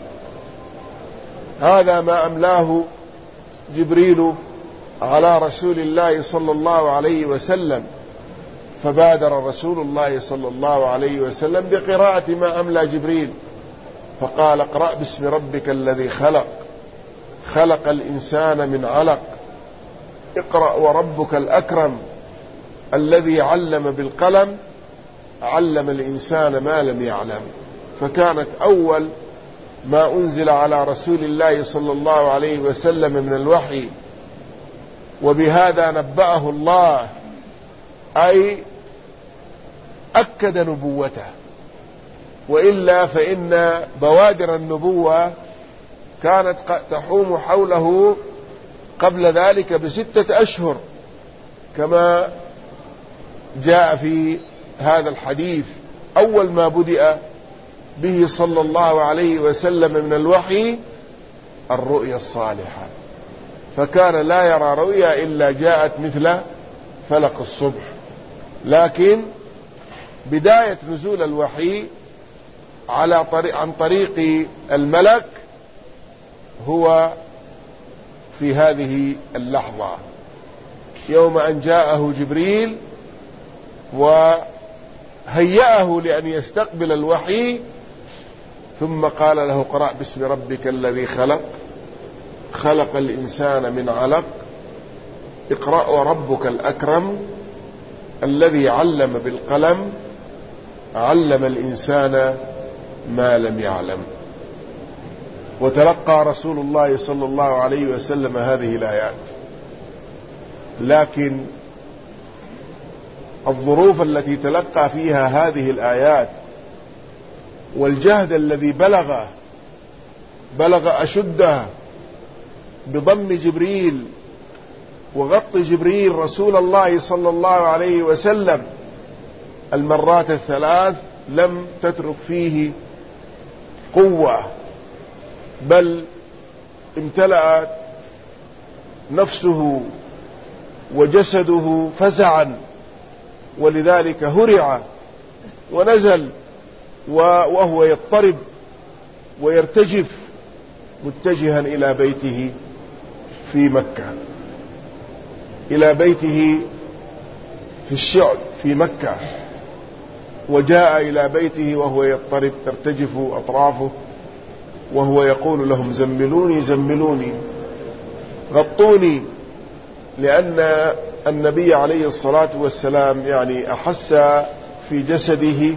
هذا ما أملاه جبريل على رسول الله صلى الله عليه وسلم، فبادر رسول الله صلى الله عليه وسلم بقراءة ما أملى جبريل فقال اقرأ باسم ربك الذي خلق خلق الإنسان من علق اقرأ وربك الأكرم الذي علم بالقلم علم الإنسان ما لم يعلم. فكانت أول ما أنزل على رسول الله صلى الله عليه وسلم من الوحي، وبهذا نبأه الله أي أكد نبوته، وإلا فإن بوادر النبوة كانت تحوم حوله قبل ذلك بستة أشهر كما جاء في هذا الحديث. أول ما بدأ به صلى الله عليه وسلم من الوحي الرؤيا الصالحة، فكان لا يرى رؤيا إلا جاءت مثل فلق الصبح. لكن بداية نزول الوحي على طريق عن طريق الملك هو في هذه اللحظة يوم أن جاءه جبريل وهيأه لأن يستقبل الوحي ثم قال له اقرأ باسم ربك الذي خلق خلق الإنسان من علق اقرأ وربك الأكرم الذي علم بالقلم علم الإنسان ما لم يعلم. وتلقى رسول الله صلى الله عليه وسلم هذه الآيات، لكن الظروف التي تلقى فيها هذه الآيات والجهد الذي بلغ بلغ أشده بضم جبريل وغط جبريل رسول الله صلى الله عليه وسلم المرات الثلاث لم تترك فيه قوة، بل امتلأت نفسه وجسده فزعا، ولذلك هرع ونزل وهو يضطرب ويرتجف متجها إلى بيته في مكة، إلى بيته في الشعب في مكة، وجاء إلى بيته وهو يضطرب ترتجف أطرافه وهو يقول لهم زملوني زملوني غطوني، لأن النبي عليه الصلاة والسلام يعني أحس في جسده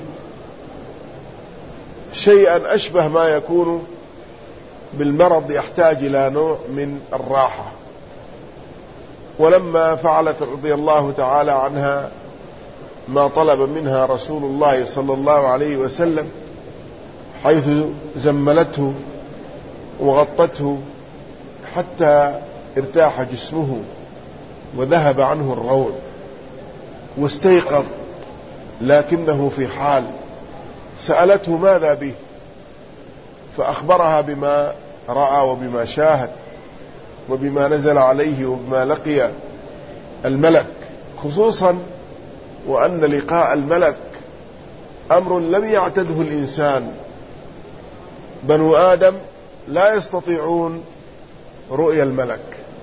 شيئا أشبه ما يكون بالمرض يحتاج إلى نوع من الراحة، ولما فعلت رضي الله تعالى عنها ما طلب منها رسول الله صلى الله عليه وسلم، حيث زملته وغطته حتى ارتاح جسمه وذهب عنه الروع واستيقظ، لكنه في حال، سألته ماذا به، فأخبرها بما رأى وبما شاهد وبما نزل عليه وبما لقي الملك، خصوصا وأن لقاء الملك أمر لم يعتده الإنسان. بنو آدم لا يستطيعون رؤية الملك،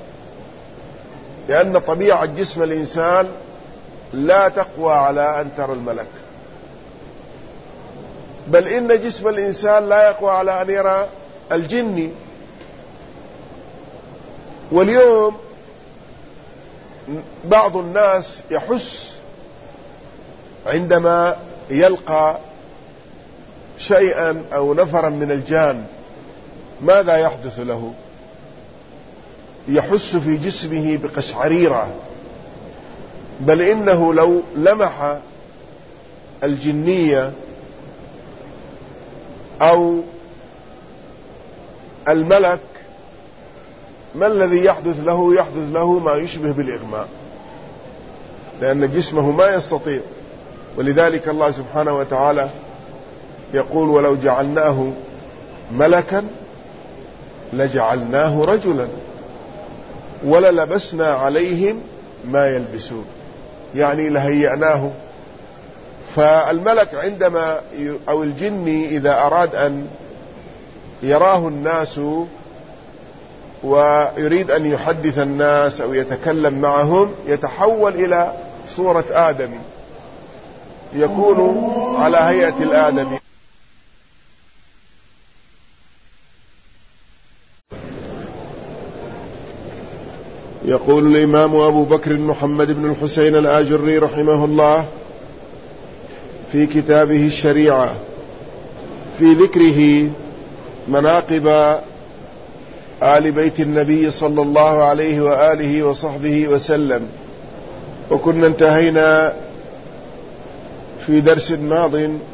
لأن طبيعة جسم الإنسان لا تقوى على أن ترى الملك، بل إن جسم الإنسان لا يقوى على أن يرى الجن. واليوم بعض الناس يحس عندما يلقى شيئا أو نفرا من الجان، ماذا يحدث له؟ يحس في جسمه بقشعريرة، بل إنه لو لمح الجنية أو الملك ما الذي يحدث له؟ يحدث له ما يشبه بالإغماء، لأن جسمه ما يستطيع. ولذلك الله سبحانه وتعالى يقول: ولو جعلناه ملكا لجعلناه رجلا وللبسنا عليهم ما يلبسون، يعني لهيئناه. فالملك عندما أو الجن إذا أراد أن يراه الناس ويريد أن يحدث الناس أو يتكلم معهم، يتحول إلى صورة آدم، يكون على هيئة الآدمي. يقول الإمام أبو بكر محمد بن الحسين الآجري رحمه الله في كتابه الشريعة في ذكره مناقب آل بيت النبي صلى الله عليه وآله وصحبه وسلم، وكنا انتهينا في درس ماض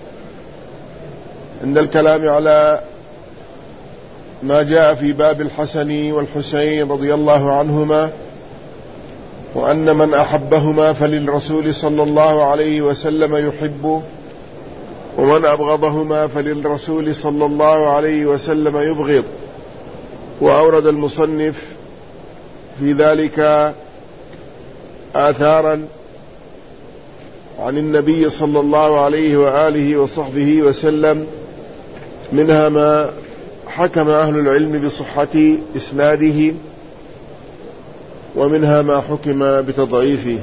عند الكلام على ما جاء في باب الحسن والحسين رضي الله عنهما، وأن من أحبهما فللرسول صلى الله عليه وسلم يحبه، ومن أبغضهما فللرسول صلى الله عليه وسلم يبغض. وأورد المصنف في ذلك آثارا عن النبي صلى الله عليه وآله وصحبه وسلم، منها ما حكم أهل العلم بصحة إسناده، ومنها ما حكم بتضعيفه.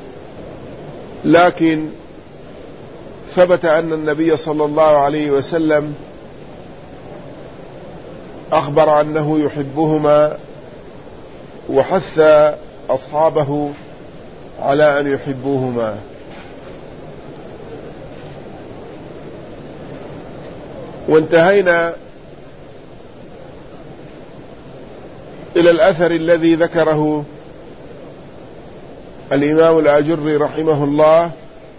لكن ثبت أن النبي صلى الله عليه وسلم أخبر أنه يحبهما، وحث أصحابه على أن يحبوهما. وانتهينا إلى الأثر الذي ذكره الإمام الآجري رحمه الله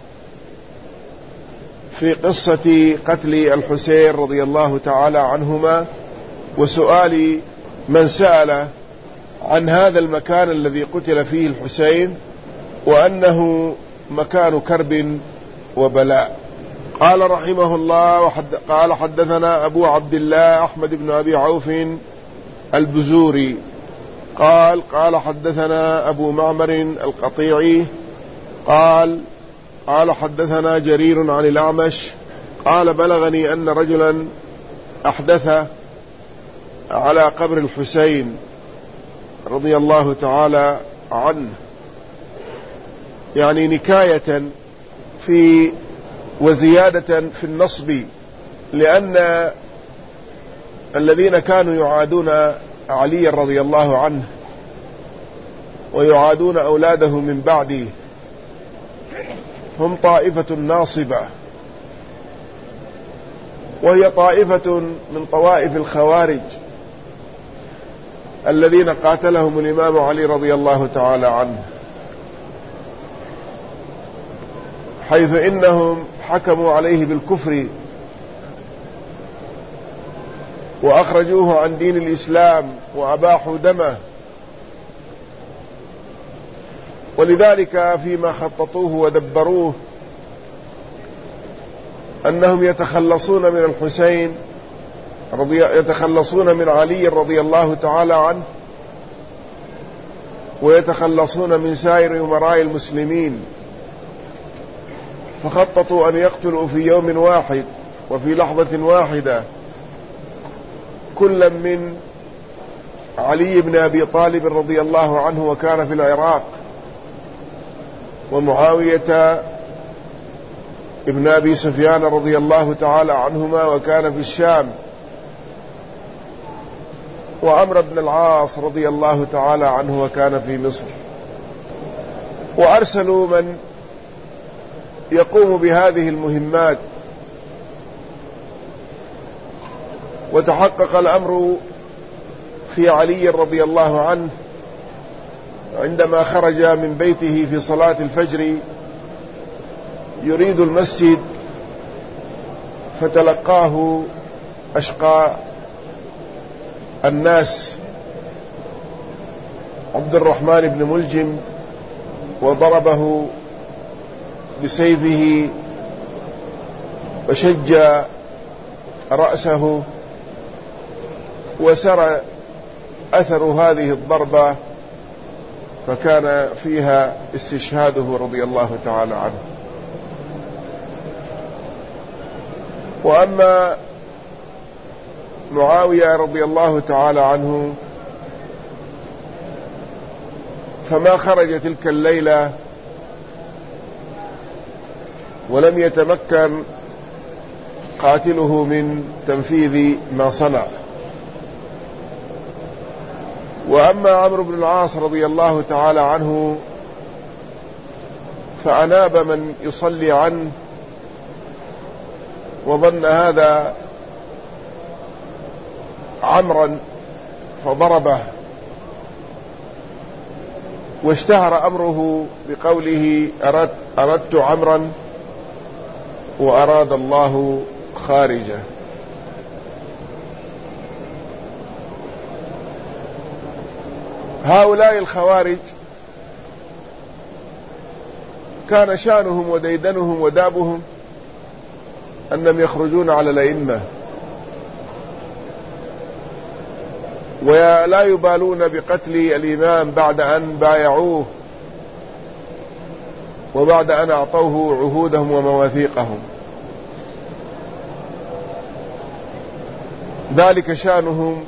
في قصة قتل الحسين رضي الله تعالى عنهما، وسؤال من سأل عن هذا المكان الذي قتل فيه الحسين، وأنه مكان كرب وبلاء. قال رحمه الله: وحد قال حدثنا أبو عبد الله أحمد بن أبي عوف البزوري قال قال حدثنا أبو معمر القطيعي قال قال حدثنا جرير عن الأعمش قال: بلغني أن رجلا أحدث على قبر الحسين رضي الله تعالى عنه، يعني نكاية في وزيادة في النصب، لأن الذين كانوا يعادون علي رضي الله عنه ويعادون أولاده من بعده هم طائفة ناصبة، وهي طائفة من طوائف الخوارج، الذين قاتلهم الإمام علي رضي الله تعالى عنه، حيث إنهم حكموا عليه بالكفر وأخرجوه عن دين الإسلام وأباحوا دمه، ولذلك فيما خططوه ودبروه أنهم يتخلصون من الحسين رضي يتخلصون من علي رضي الله تعالى عنه، ويتخلصون من سائر أمراء المسلمين، فخططوا أن يقتلوا في يوم واحد وفي لحظة واحدة كلا من علي بن أبي طالب رضي الله عنه وكان في العراق، ومعاوية ابن أبي سفيان رضي الله تعالى عنهما وكان في الشام، وعمرو بن العاص رضي الله تعالى عنه وكان في مصر. وأرسلوا من يقوم بهذه المهمات، وتحقق الأمر في علي رضي الله عنه عندما خرج من بيته في صلاة الفجر يريد المسجد، فتلقاه أشقى الناس عبد الرحمن بن ملجم وضربه بسيفه وشج رأسه، وسرى أثر هذه الضربة فكان فيها استشهاده رضي الله تعالى عنه. وأما معاوية رضي الله تعالى عنه فما خرج تلك الليلة ولم يتمكن قاتله من تنفيذ ما صنع. وأما عمرو بن العاص رضي الله تعالى عنه فأناب من يصلي عنه وظن هذا عمرا فضربه، واشتهر أمره بقوله أردت, أردت عمرا وأراد الله خارجه. هؤلاء الخوارج كان شانهم وديدنهم ودابهم أنهم يخرجون على الأئمة ولا يبالون بقتل الإمام بعد أن بايعوه وبعد أن أعطوه عهودهم ومواثيقهم. ذلك شانهم،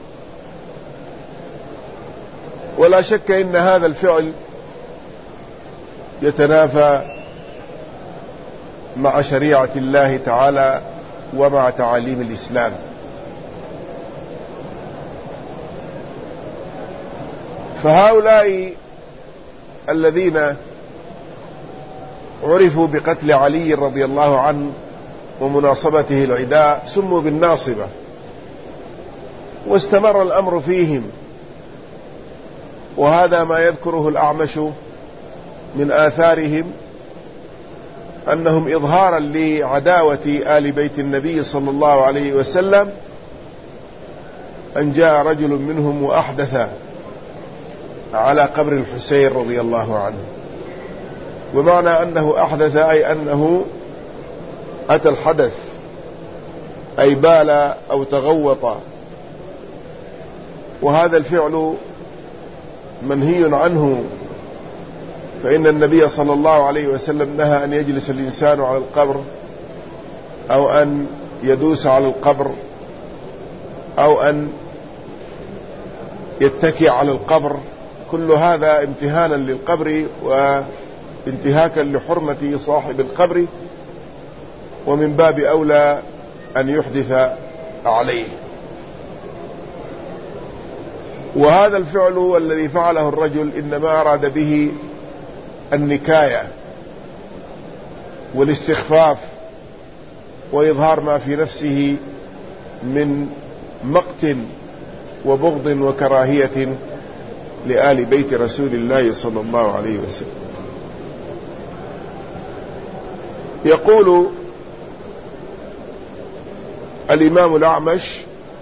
ولا شك إن هذا الفعل يتنافى مع شريعة الله تعالى ومع تعاليم الإسلام. فهؤلاء الذين عرفوا بقتل علي رضي الله عنه ومناصبته العداء سموا بالناصبة، واستمر الأمر فيهم، وهذا ما يذكره الأعمش من آثارهم أنهم إظهارا لعداوة آل بيت النبي صلى الله عليه وسلم أن جاء رجل منهم وأحدث على قبر الحسين رضي الله عنه. ومعنى أنه أحدث أي أنه أتى الحدث، أي بال أو تغوط، وهذا الفعل منهي عنه، فإن النبي صلى الله عليه وسلم نهى أن يجلس الإنسان على القبر أو أن يدوس على القبر أو أن يتكئ على القبر، كل هذا امتهانا للقبر وانتهاكا لحرمة صاحب القبر، ومن باب أولى أن يحدث عليه. وهذا الفعل الذي فعله الرجل إنما أراد به النكاية والاستخفاف وإظهار ما في نفسه من مقت وبغض وكراهية لآل بيت رسول الله صلى الله عليه وسلم. يقول الإمام الأعمش: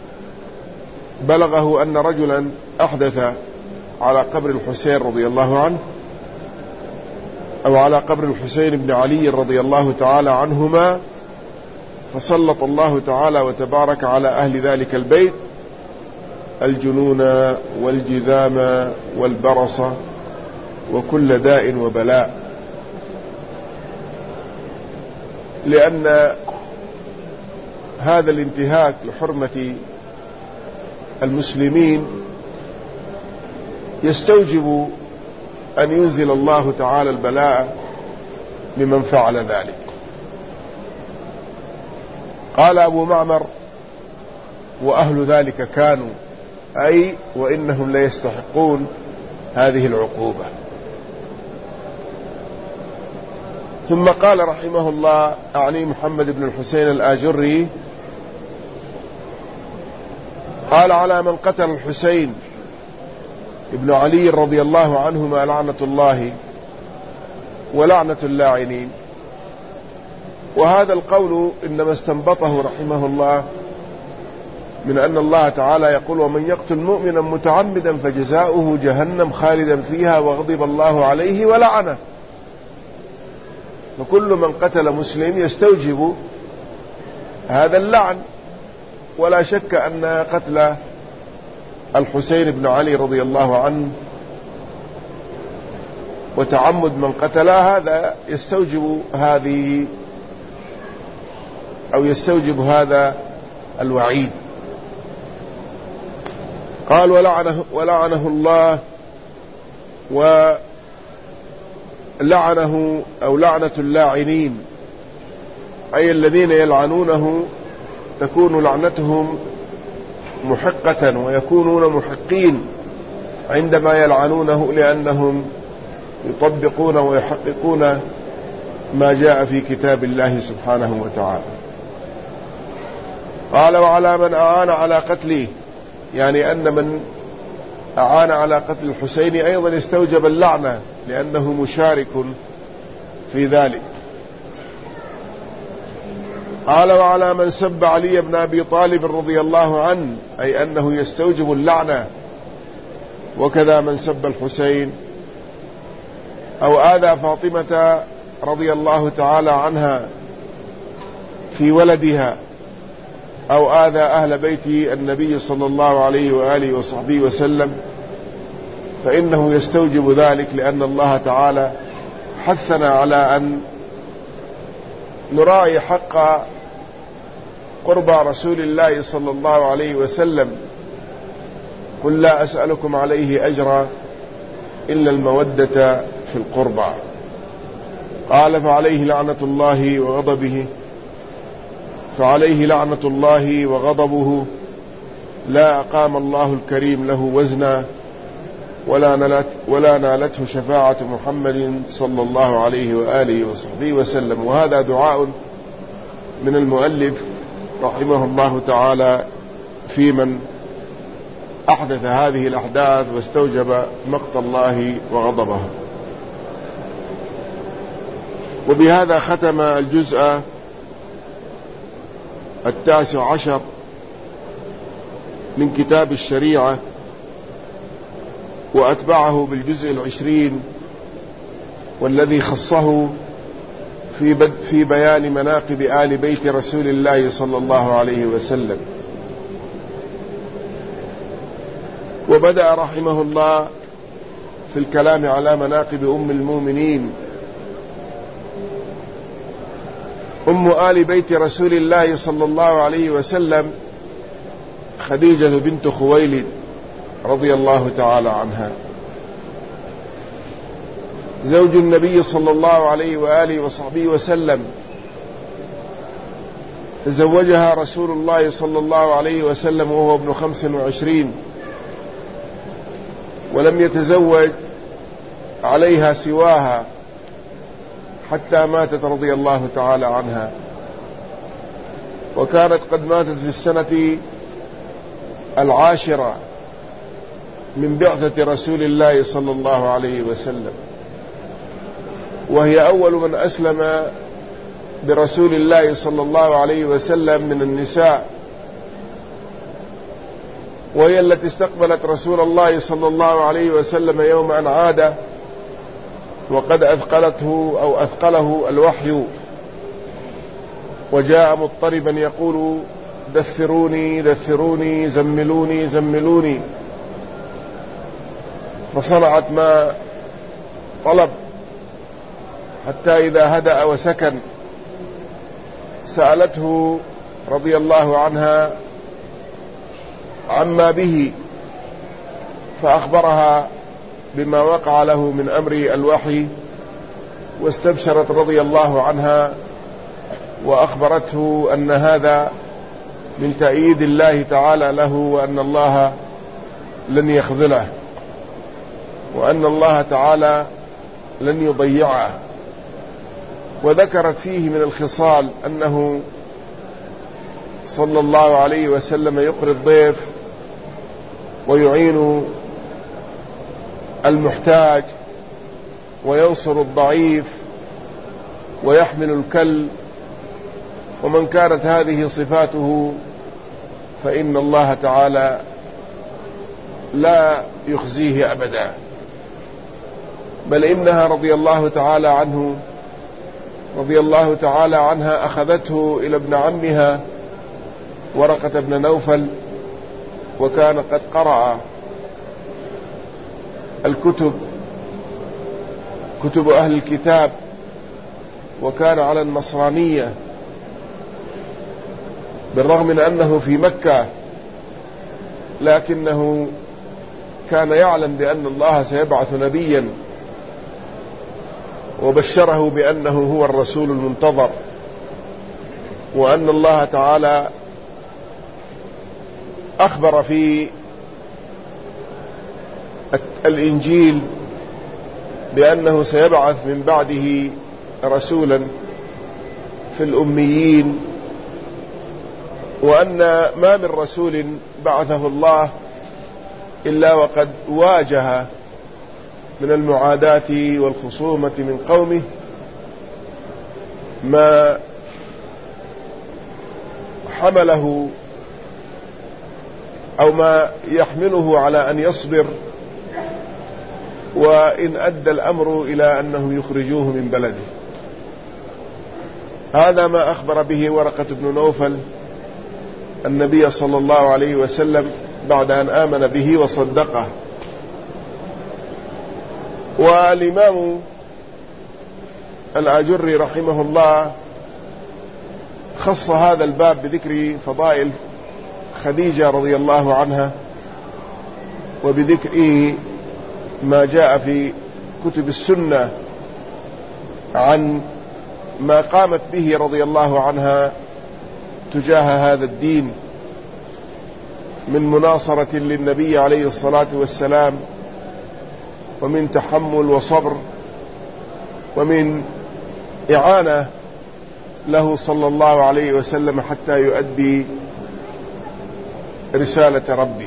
بلغه أن رجلا أحدث على قبر الحسين رضي الله عنه، أو على قبر الحسين بن علي رضي الله تعالى عنهما، فسلط الله تعالى وتبارك على أهل ذلك البيت الجنون والجذام والبرص وكل داء وبلاء، لأن هذا الانتهاك لحرمة المسلمين يستوجب أن ينزل الله تعالى البلاء لمن فعل ذلك. قال أبو معمر: وأهل ذلك كانوا، أي وإنهم ليستحقون هذه العقوبة. ثم قال رحمه الله، أعني محمد بن الحسين الآجري، قال: على من قتل الحسين ابن علي رضي الله عنهما لعنة الله ولعنة اللاعنين. وهذا القول إنما استنبطه رحمه الله من أن الله تعالى يقول: ومن يقتل مؤمنا متعمدا فجزاؤه جهنم خالدا فيها وغضب الله عليه ولعنه. فكل من قتل مسلم يستوجب هذا اللعن، ولا شك أن قتل الحسين بن علي رضي الله عنه وتعمد من قتله هذا يستوجب هذه أو يستوجب هذا الوعيد. قال: ولعنه, ولعنه الله ولعنه أو لعنة اللاعنين، أي الذين يلعنونه تكون لعنتهم محقة ويكونون محقين عندما يلعنونه، لأنهم يطبقون ويحققون ما جاء في كتاب الله سبحانه وتعالى. قال: وعلى من أعان على قتله، يعني أن من أعان على قتل الحسين أيضا استوجب اللعنة لأنه مشارك في ذلك. قال: وعلى من سب علي بن أبي طالب رضي الله عنه، أي أنه يستوجب اللعنة، وكذا من سب الحسين أو آذى فاطمة رضي الله تعالى عنها في ولدها أو آذى أهل بيت النبي صلى الله عليه وآله وصحبه وسلم، فإنه يستوجب ذلك، لأن الله تعالى حثنا على أن نراعي حق قربى رسول الله صلى الله عليه وسلم. قل لا أسألكم عليه أجرا إلا المودة في القربى. قال: فعليه لعنة الله وغضبه فعليه لعنة الله وغضبه لا أقام الله الكريم له وزنا ولا نالت ولا نالته شفاعة محمد صلى الله عليه وآله وصحبه وسلم. وهذا دعاء من المؤلف رحمه الله تعالى في من أحدث هذه الأحداث واستوجب مقت الله وغضبه. وبهذا ختم الجزء التاسع عشر من كتاب الشريعة، وأتبعه بالجزء العشرين والذي خصه في, بد في بيان مناقب آل بيت رسول الله صلى الله عليه وسلم. وبدأ رحمه الله في الكلام على مناقب أم المؤمنين أم آل بيت رسول الله صلى الله عليه وسلم، خديجة بنت خويلد رضي الله تعالى عنها، زوج النبي صلى الله عليه وآله وصحبه وسلم. تزوجها رسول الله صلى الله عليه وسلم وهو ابن خمس وعشرين، ولم يتزوج عليها سواها حتى ماتت رضي الله تعالى عنها، وكانت قد ماتت في السنة العاشرة من بعثة رسول الله صلى الله عليه وسلم، وهي أول من أسلم برسول الله صلى الله عليه وسلم من النساء، وهي التي استقبلت رسول الله صلى الله عليه وسلم يوم أن عاد وقد أثقلته أو أثقله الوحي، وجاء مضطربا يقول: دثروني دثروني، زملوني زملوني، فصنعت ما طلب حتى إذا هدأ وسكن سألته رضي الله عنها عما به، فأخبرها بما وقع له من أمر الوحي، واستبشرت رضي الله عنها وأخبرته أن هذا من تأييد الله تعالى له، وأن الله لن يخذله، وأن الله تعالى لن يضيعه. وذكرت فيه من الخصال أنه صلى الله عليه وسلم يقري الضيف ويعين المحتاج وينصر الضعيف ويحمل الكل، ومن كانت هذه صفاته فإن الله تعالى لا يخزيه أبدا، بل إنها رضي الله تعالى عنه رضي الله تعالى عنها أخذته إلى ابن عمها ورقة بن نوفل، وكان قد قرأ الكتب كتب أهل الكتاب، وكان على النصرانية، بالرغم من أنه في مكة، لكنه كان يعلم بأن الله سيبعث نبيا، وبشره بأنه هو الرسول المنتظر، وأن الله تعالى أخبر في الإنجيل بأنه سيبعث من بعده رسولا في الأميين، وأن ما من رسول بعثه الله إلا وقد واجه من المعاداة والخصومة من قومه ما حمله أو ما يحمله على أن يصبر، وإن أدى الأمر إلى أنه يخرجوه من بلده. هذا ما أخبر به ورقة بن نوفل النبي صلى الله عليه وسلم بعد أن آمن به وصدقه. والإمام الآجري رحمه الله خص هذا الباب بذكر فضائل خديجة رضي الله عنها، وبذكر ما جاء في كتب السنة عن ما قامت به رضي الله عنها تجاه هذا الدين من مناصرة للنبي عليه الصلاة والسلام، ومن تحمل وصبر، ومن إعانة له صلى الله عليه وسلم حتى يؤدي رسالة ربه.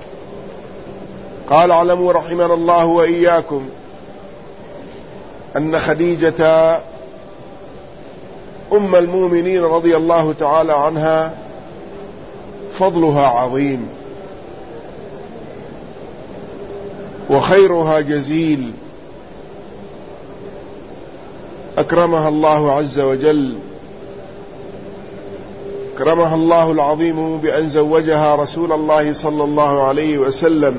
قال: اعلموا رحمنا الله وإياكم أن خديجة أم المؤمنين رضي الله تعالى عنها فضلها عظيم، وخيرها جزيل، أكرمها الله عز وجل، أكرمها الله العظيم بأن زوجها رسول الله صلى الله عليه وسلم،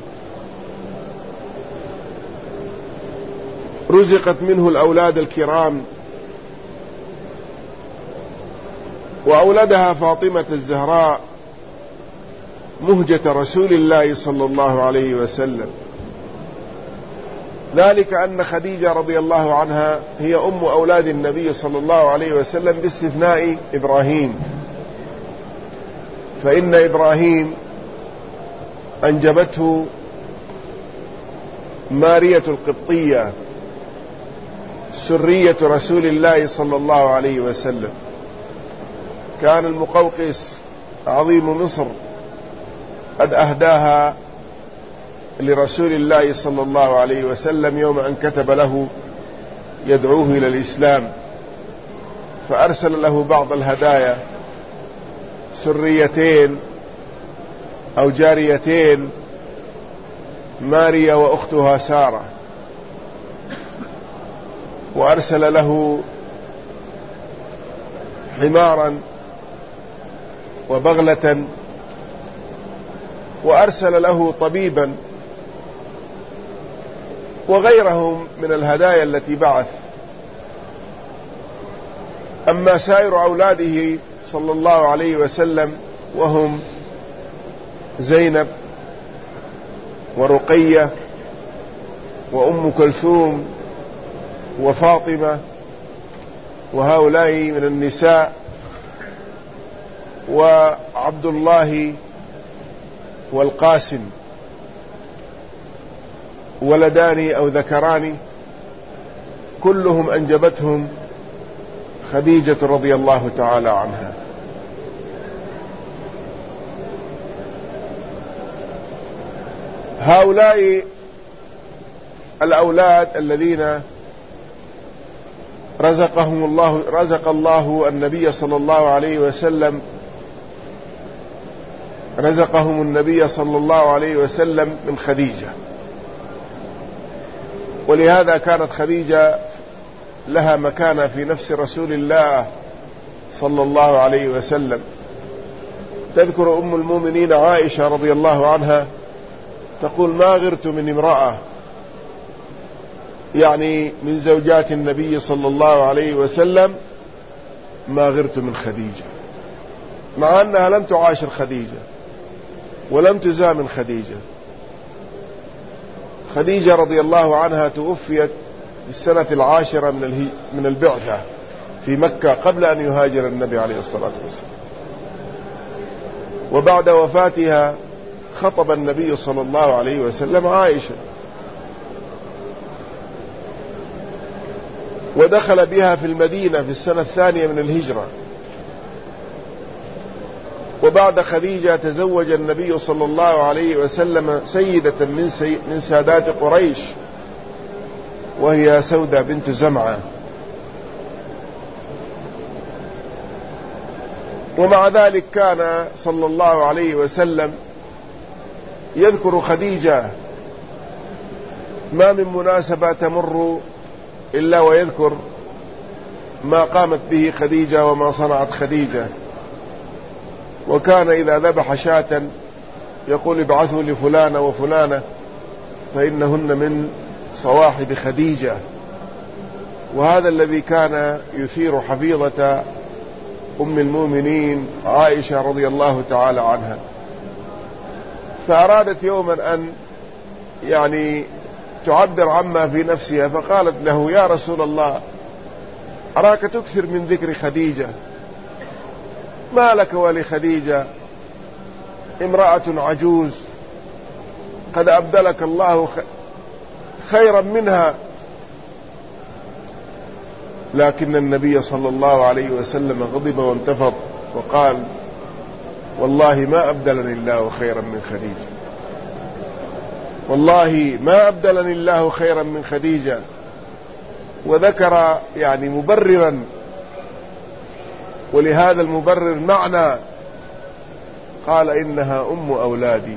رزقت منه الأولاد الكرام، وأولدها فاطمة الزهراء مهجة رسول الله صلى الله عليه وسلم. ذلك أن خديجة رضي الله عنها هي أم أولاد النبي صلى الله عليه وسلم باستثناء إبراهيم، فإن إبراهيم أنجبته مارية القبطية سرية رسول الله صلى الله عليه وسلم. كان المقوقس عظيم مصر قد أهداها لرسول الله صلى الله عليه وسلم يوم أن كتب له يدعوه إلى الإسلام، فأرسل له بعض الهدايا، سريتين أو جاريتين، ماريا وأختها سارة، وأرسل له حمارا وبغلة، وأرسل له طبيبا، وغيرهم من الهدايا التي بعث. أما سائر أولاده صلى الله عليه وسلم وهم زينب ورقية وأم كلثوم وفاطمة، وهؤلاء من النساء، وعبد الله والقاسم، ولدان أو ذكران، كلهم أنجبتهم خديجة رضي الله تعالى عنها. هؤلاء الأولاد الذين رزقهم الله رزق الله النبي صلى الله عليه وسلم رزقهم النبي صلى الله عليه وسلم من خديجة، ولهذا كانت خديجة لها مكانة في نفس رسول الله صلى الله عليه وسلم. تذكر أم المؤمنين عائشة رضي الله عنها تقول: ما غرت من امرأة، يعني من زوجات النبي صلى الله عليه وسلم، ما غرت من خديجة، مع أنها لم تعاشر خديجة ولم تزامن خديجة. خديجة رضي الله عنها توفيت في السنة العاشرة من البعثة في مكة قبل أن يهاجر النبي عليه الصلاة والسلام، وبعد وفاتها خطب النبي صلى الله عليه وسلم عائشة، ودخل بها في المدينة في السنة الثانية من الهجرة. وبعد خديجة تزوج النبي صلى الله عليه وسلم سيدة من, سي من سادات قريش، وهي سودة بنت زمعة. ومع ذلك كان صلى الله عليه وسلم يذكر خديجة، ما من مناسبة تمر إلا ويذكر ما قامت به خديجة وما صنعت خديجة. وكان إذا ذبح شاة يقول: ابعثوا لفلانة وفلانة فإنهن من صواحب خديجة. وهذا الذي كان يثير حفيظة أم المؤمنين عائشة رضي الله تعالى عنها. فأرادت يوما أن يعني تعبر عما في نفسها، فقالت له: يا رسول الله، أراك تكثر من ذكر خديجة، ما لك ولخديجة؟ امرأة عجوز قد أبدلك الله خيرا منها. لكن النبي صلى الله عليه وسلم غضب وانتفض وقال: والله ما أبدلني الله خيرا من خديجة، والله ما أبدلني الله خيرا من خديجة. وذكر يعني مبررا، ولهذا المبرر معنى، قال: إنها أم أولادي.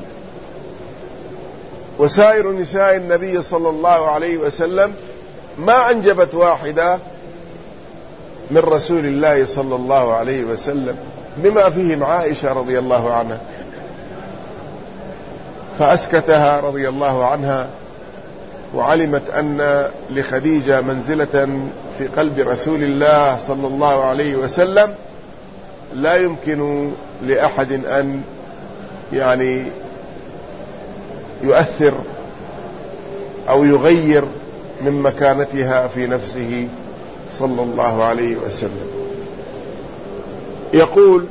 وسائر نساء النبي صلى الله عليه وسلم ما أنجبت واحدة من رسول الله صلى الله عليه وسلم، بما فيهم عائشة رضي الله عنها، فأسكتها رضي الله عنها، وعلمت أن لخديجة منزلة في قلب رسول الله صلى الله عليه وسلم لا يمكن لأحد أن يعني يؤثر أو يغير من مكانتها في نفسه صلى الله عليه وسلم. يقول: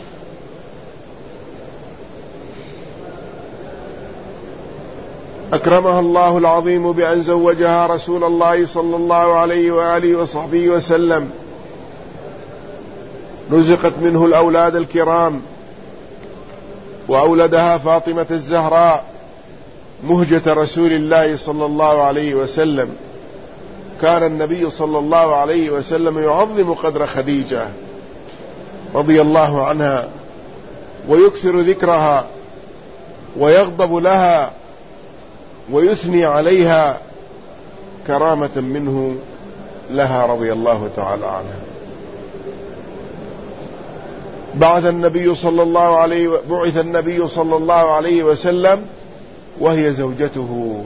أكرمها الله العظيم بأن زوجها رسول الله صلى الله عليه وآله وصحبه وسلم، رزقت منه الأولاد الكرام، وأولدها فاطمة الزهراء مهجة رسول الله صلى الله عليه وسلم كان النبي صلى الله عليه وسلم يعظم قدر خديجة رضي الله عنها ويكثر ذكرها ويغضب لها ويثني عليها كرامة منه لها رضي الله تعالى عنها. بعث النبي صلى الله عليه بعث النبي صلى الله عليه وسلم وهي زوجته،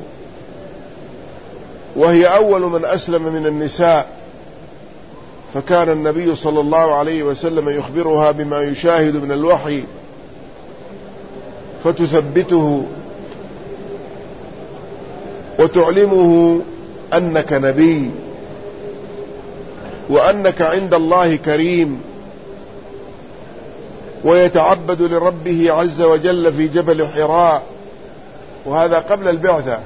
وهي أول من أسلم من النساء، فكان النبي صلى الله عليه وسلم يخبرها بما يشاهد من الوحي فتثبته وتعلمه أنك نبي وأنك عند الله كريم، ويتعبد لربه عز وجل في جبل حراء، وهذا قبل البعثة،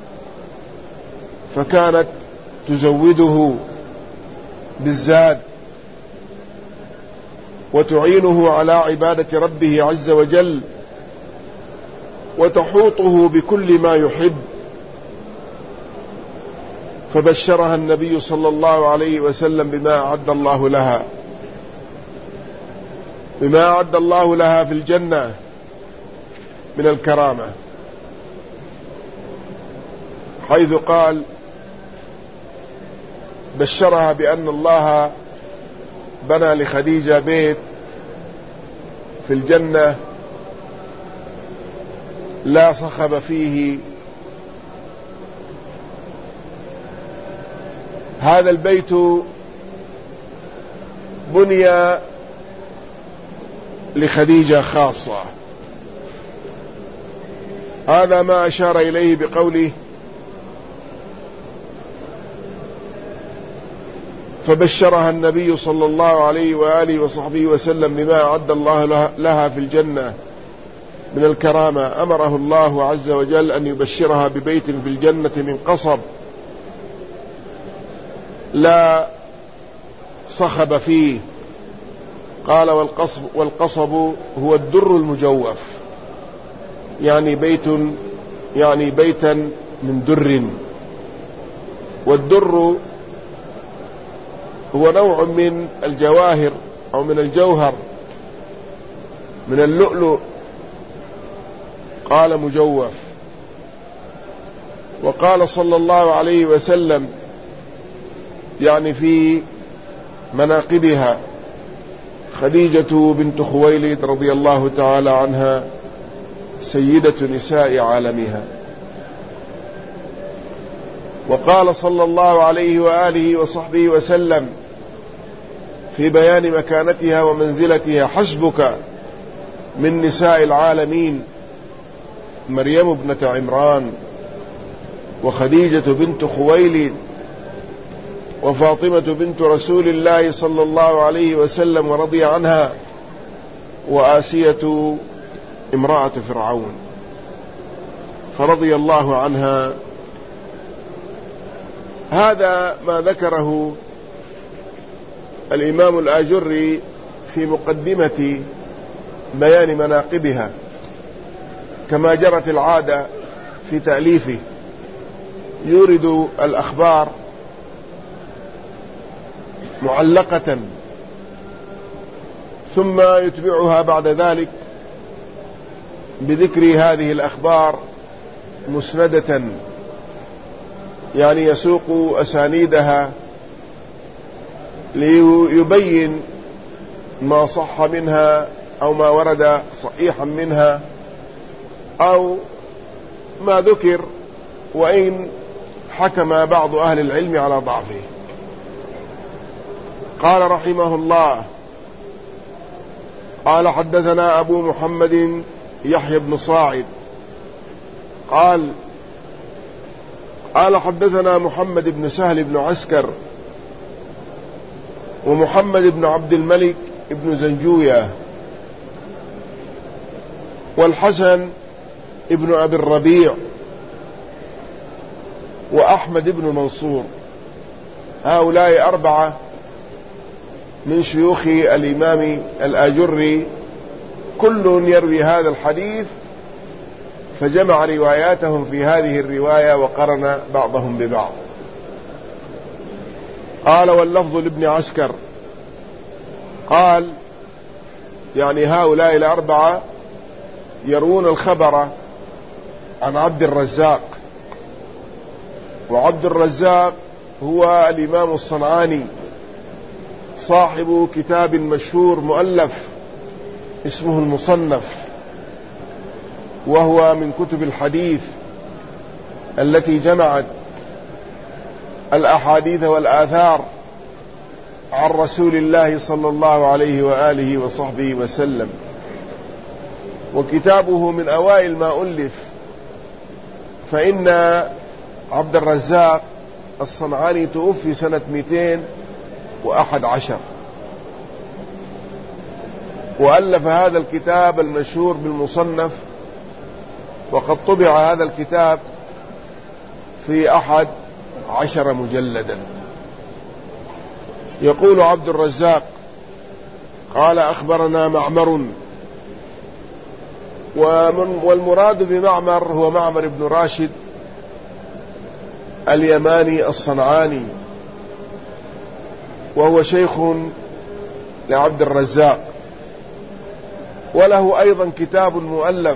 فكانت تزوده بالزاد وتعينه على عبادة ربه عز وجل وتحوطه بكل ما يحب. فبشرها النبي صلى الله عليه وسلم بما أعد الله لها بما أعد الله لها في الجنة من الكرامة، حيث قال بشرها بأن الله بنى لخديجة بيت في الجنة لا صخب فيه. هذا البيت بني لخديجة خاصة، هذا ما أشار إليه بقوله فبشرها النبي صلى الله عليه وآله وصحبه وسلم بما أعد الله لها في الجنة من الكرامة. أمره الله عز وجل أن يبشرها ببيت في الجنة من قصب لا صخب فيه. قال والقصب, والقصب هو الدر المجوف، يعني بيت يعني بيتا من در، والدر هو نوع من الجواهر أو من الجوهر من اللؤلؤ. قال مجوف. وقال صلى الله عليه وسلم يعني في مناقبها خديجة بنت خويلد رضي الله تعالى عنها سيدة نساء عالمها. وقال صلى الله عليه وآله وصحبه وسلم في بيان مكانتها ومنزلتها حسبك من نساء العالمين مريم ابنة عمران وخديجة بنت خويلد وفاطمة بنت رسول الله صلى الله عليه وسلم ورضي عنها وآسية امرأة فرعون فرضي الله عنها. هذا ما ذكره الإمام الآجري في مقدمة بيان مناقبها، كما جرت العادة في تأليفه، يورد الأخبار معلقة ثم يتبعها بعد ذلك بذكر هذه الأخبار مسندة، يعني يسوق أسانيدها ليبين ما صح منها أو ما ورد صحيحا منها أو ما ذكر وإن حكم بعض أهل العلم على ضعفه. قال رحمه الله قال حدثنا أبو محمد يحيى بن صاعد قال قال حدثنا محمد بن سهل بن عسكر ومحمد بن عبد الملك بن زنجوية والحسن ابن أبي الربيع وأحمد بن منصور، هؤلاء أربعة من شيوخ الإمام الآجري، كل يروي هذا الحديث فجمع رواياتهم في هذه الرواية وقرن بعضهم ببعض. قال واللفظ لابن عسكر، قال يعني هؤلاء الأربعة يروون الخبر عن عبد الرزاق، وعبد الرزاق هو الإمام الصنعاني صاحب كتاب مشهور مؤلف اسمه المصنف، وهو من كتب الحديث التي جمعت الأحاديث والآثار عن رسول الله صلى الله عليه وآله وصحبه وسلم، وكتابه من أوائل ما ألف. فإن عبد الرزاق الصنعاني توفي سنة مئتين وأحد عشر، وألف هذا الكتاب المشهور بالمصنف، وقد طبع هذا الكتاب في أحد عشر مجلدا. يقول عبد الرزاق قال أخبرنا معمر، والمراد بمعمر هو معمر بن راشد اليماني الصنعاني، وهو شيخ لعبد الرزاق، وله أيضا كتاب مؤلف.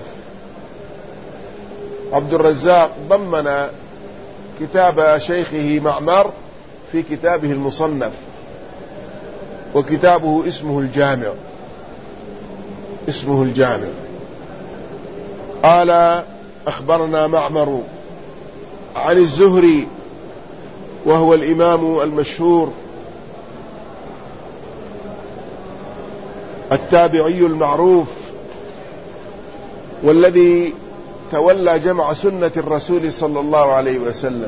عبد الرزاق ضمن كتاب شيخه معمر في كتابه المصنف، وكتابه اسمه الجامع اسمه الجامع قال أخبرنا معمر عن الزهري، وهو الإمام المشهور التابعي المعروف، والذي تولى جمع سنة الرسول صلى الله عليه وسلم.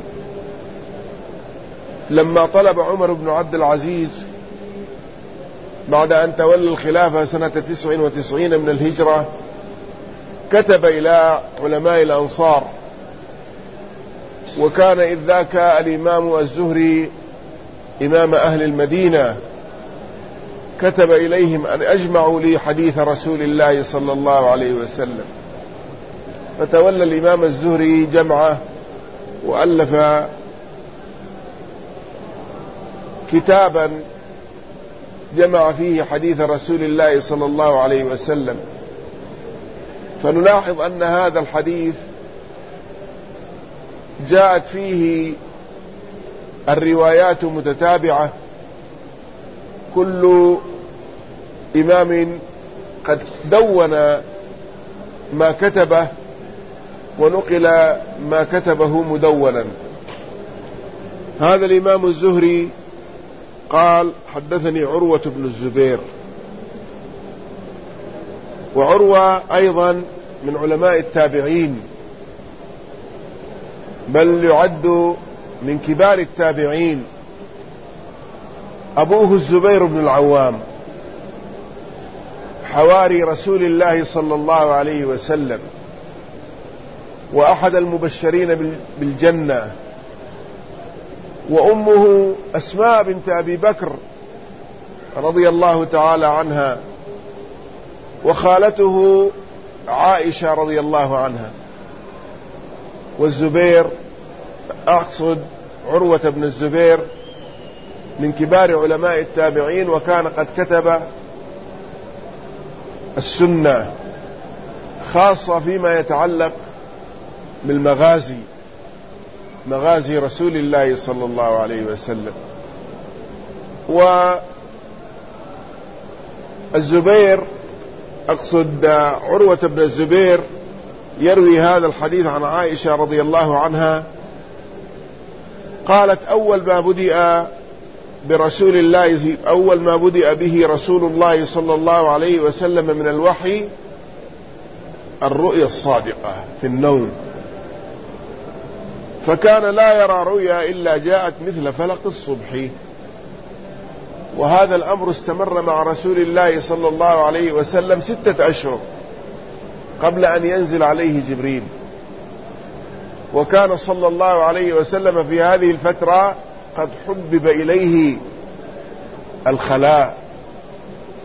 لما طلب عمر بن عبد العزيز بعد أن تولى الخلافة سنة تسع وتسعين من الهجرة، كتب إلى علماء الأنصار، وكان إذ ذاك الإمام الزهري إمام أهل المدينة، كتب إليهم أن أجمعوا لي حديث رسول الله صلى الله عليه وسلم. فتولى الإمام الزهري جمعه، وألف كتابا جمع فيه حديث رسول الله صلى الله عليه وسلم. فنلاحظ أن هذا الحديث جاءت فيه الروايات متتابعة، كل إمام قد دون ما كتبه ونقل ما كتبه مدونا. هذا الإمام الزهري قال حدثني عروة بن الزبير، وعروة أيضا من علماء التابعين، بل يعد من كبار التابعين. أبوه الزبير بن العوام حواري رسول الله صلى الله عليه وسلم، وأحد المبشرين بالجنة، وأمه أسماء بنت أبي بكر رضي الله تعالى عنها، وخالته عائشة رضي الله عنها. والزبير أقصد عروة بن الزبير من كبار علماء التابعين، وكان قد كتب السنة خاصة فيما يتعلق بالمغازي، مغازي رسول الله صلى الله عليه وسلم. والزبير أقصد عروة بن الزبير يروي هذا الحديث عن عائشة رضي الله عنها، قالت أول ما بدأ برسول الله أول ما بدأ به رسول الله صلى الله عليه وسلم من الوحي الرؤيا الصادقة في النوم، فكان لا يرى رؤيا إلا جاءت مثل فلق الصبح. وهذا الأمر استمر مع رسول الله صلى الله عليه وسلم ستة أشهر قبل أن ينزل عليه جبريل. وكان صلى الله عليه وسلم في هذه الفترة قد حبب إليه الخلاء،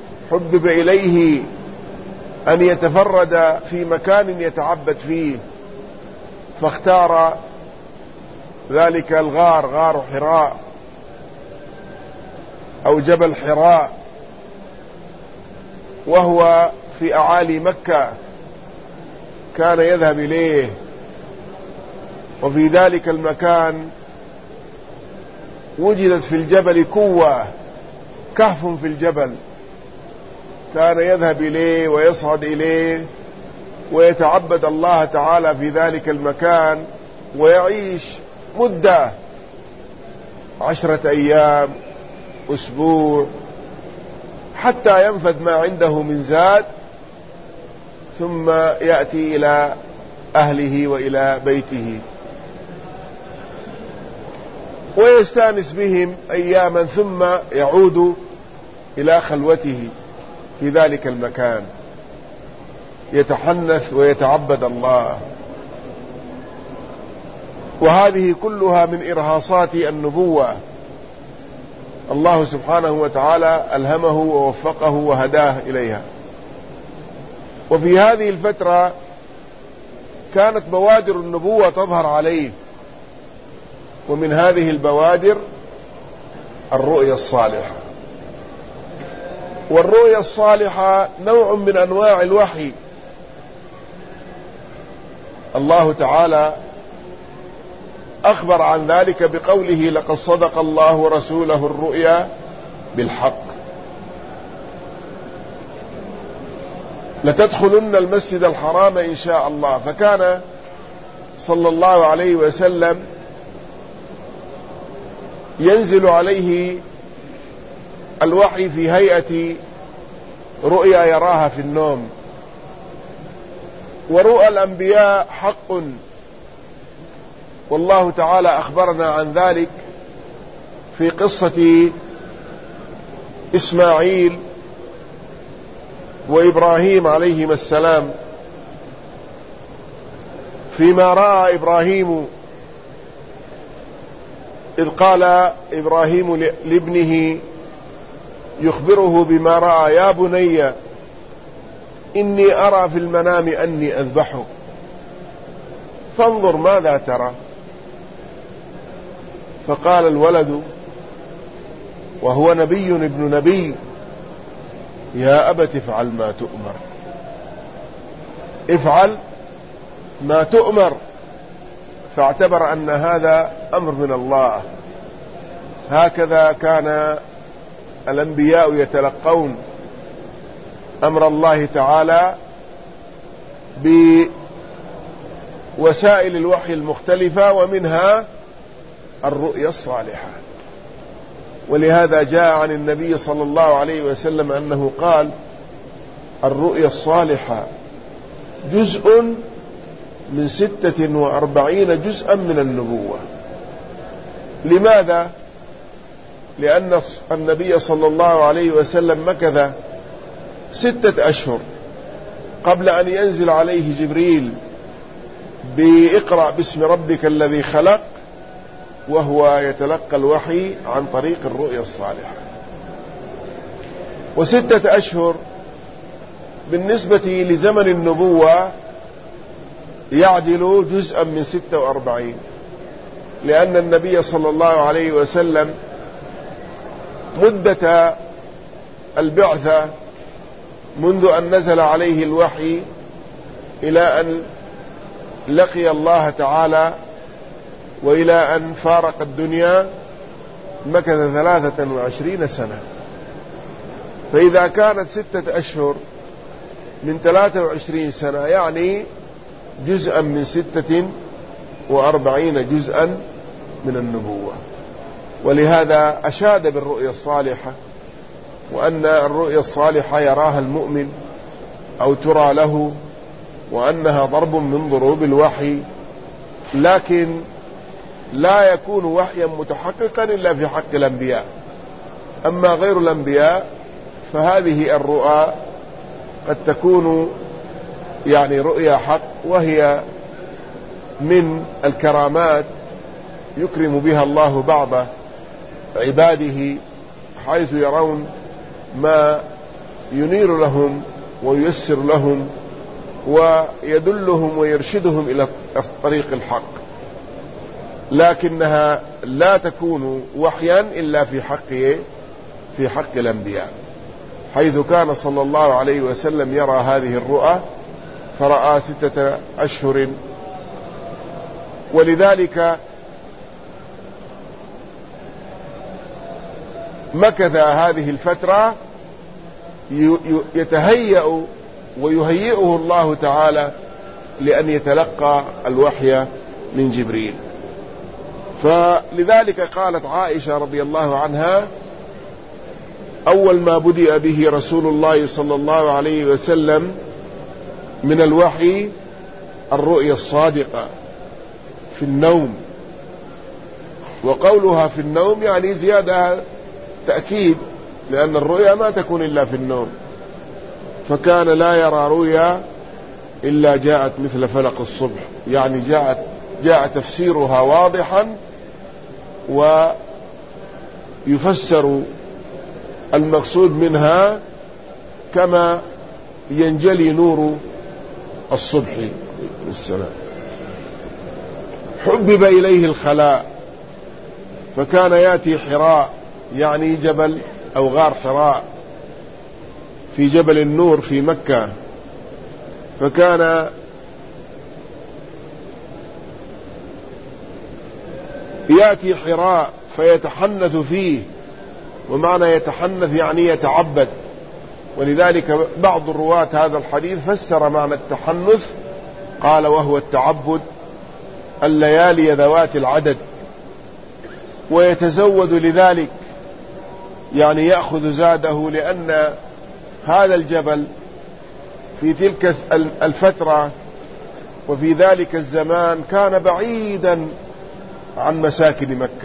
حبب إليه أن يتفرد في مكان يتعبد فيه، فاختار ذلك الغار، غار حراء أو جبل حراء، وهو في أعالي مكة، كان يذهب إليه. وفي ذلك المكان وجدت في الجبل كوة، كهف في الجبل، كان يذهب إليه ويصعد إليه ويتعبد الله تعالى في ذلك المكان، ويعيش مدة عشرة أيام، أسبوع، حتى ينفد ما عنده من زاد، ثم يأتي إلى أهله وإلى بيته ويستانس بهم أياما، ثم يعود إلى خلوته في ذلك المكان يتحنث ويتعبد الله. وهذه كلها من إرهاصات النبوة، الله سبحانه وتعالى ألهمه ووفقه وهداه إليها. وفي هذه الفترة كانت بوادر النبوة تظهر عليه، ومن هذه البوادر الرؤيا الصالحة. والرؤيا الصالحة نوع من أنواع الوحي. الله تعالى أخبر عن ذلك بقوله: لقد صدق الله رسوله الرؤيا بالحق لتدخلن المسجد الحرام إن شاء الله. فكان صلى الله عليه وسلم ينزل عليه الوحي في هيئة رؤيا يراها في النوم. ورؤى الأنبياء حق، والله تعالى أخبرنا عن ذلك في قصة إسماعيل وإبراهيم عليهما السلام، فيما رأى إبراهيم إذ قال إبراهيم لابنه يخبره بما رأى: يا بني إني أرى في المنام أني أذبحك فانظر ماذا ترى. فقال الولد وهو نبي ابن نبي: يا أبت افعل ما تؤمر. افعل ما تؤمر. فاعتبر أن هذا أمر من الله. هكذا كان الأنبياء يتلقون أمر الله تعالى بوسائل الوحي المختلفة، ومنها الرؤيا الصالحة. ولهذا جاء عن النبي صلى الله عليه وسلم أنه قال: الرؤيا الصالحة جزء من ستة وأربعين جزءا من النبوة. لماذا؟ لأن النبي صلى الله عليه وسلم مكث ستة أشهر قبل أن ينزل عليه جبريل بإقرأ باسم ربك الذي خلق، وهو يتلقى الوحي عن طريق الرؤيا الصالحة. وستة أشهر بالنسبة لزمن النبوة يعدل جزءا من ستة وأربعين، لأن النبي صلى الله عليه وسلم مدة البعثة منذ أن نزل عليه الوحي إلى أن لقي الله تعالى وإلى أن فارق الدنيا مكث ثلاثة وعشرين سنة. فإذا كانت ستة أشهر من ثلاثة وعشرين سنة يعني جزءا من ستة وأربعين جزءا من النبوة. ولهذا أشاد بالرؤيا الصالحة، وأن الرؤيا الصالحة يراها المؤمن أو ترى له، وأنها ضرب من ضروب الوحي، لكن لا يكون وحيا متحققا إلا في حق الأنبياء. أما غير الأنبياء فهذه الرؤى قد تكون يعني رؤيا حق، وهي من الكرامات يكرم بها الله بعض عباده، حيث يرون ما ينير لهم وييسر لهم ويدلهم ويرشدهم إلى طريق الحق، لكنها لا تكون وحيا إلا في حق في حق الأنبياء، حيث كان صلى الله عليه وسلم يرى هذه الرؤى فرأى ستة أشهر. ولذلك مكث هذه الفترة يتهيأ ويهيئه الله تعالى لأن يتلقى الوحي من جبريل. فلذلك قالت عائشة رضي الله عنها: أول ما بدأ به رسول الله صلى الله عليه وسلم من الوحي الرؤيا الصادقة في النوم. وقولها في النوم يعني زيادة تأكيد، لأن الرؤيا ما تكون إلا في النوم، فكان لا يرى رؤيا إلا جاءت مثل فلق الصبح، يعني جاءت جاء تفسيرها واضحا ويفسر المقصود منها كما ينجلي نور الصبح. السلام. حبب إليه الخلاء، فكان يأتي حراء، يعني جبل أو غار حراء في جبل النور في مكة، فكان يأتي حراء فيتحنث فيه، ومعنى يتحنث يعني يتعبد. ولذلك بعض الرواة هذا الحديث فسر معنى التحنث، قال: وهو التعبد الليالي ذوات العدد. ويتزود لذلك، يعني يأخذ زاده، لأن هذا الجبل في تلك الفترة وفي ذلك الزمان كان بعيدا عن مساكن مكة،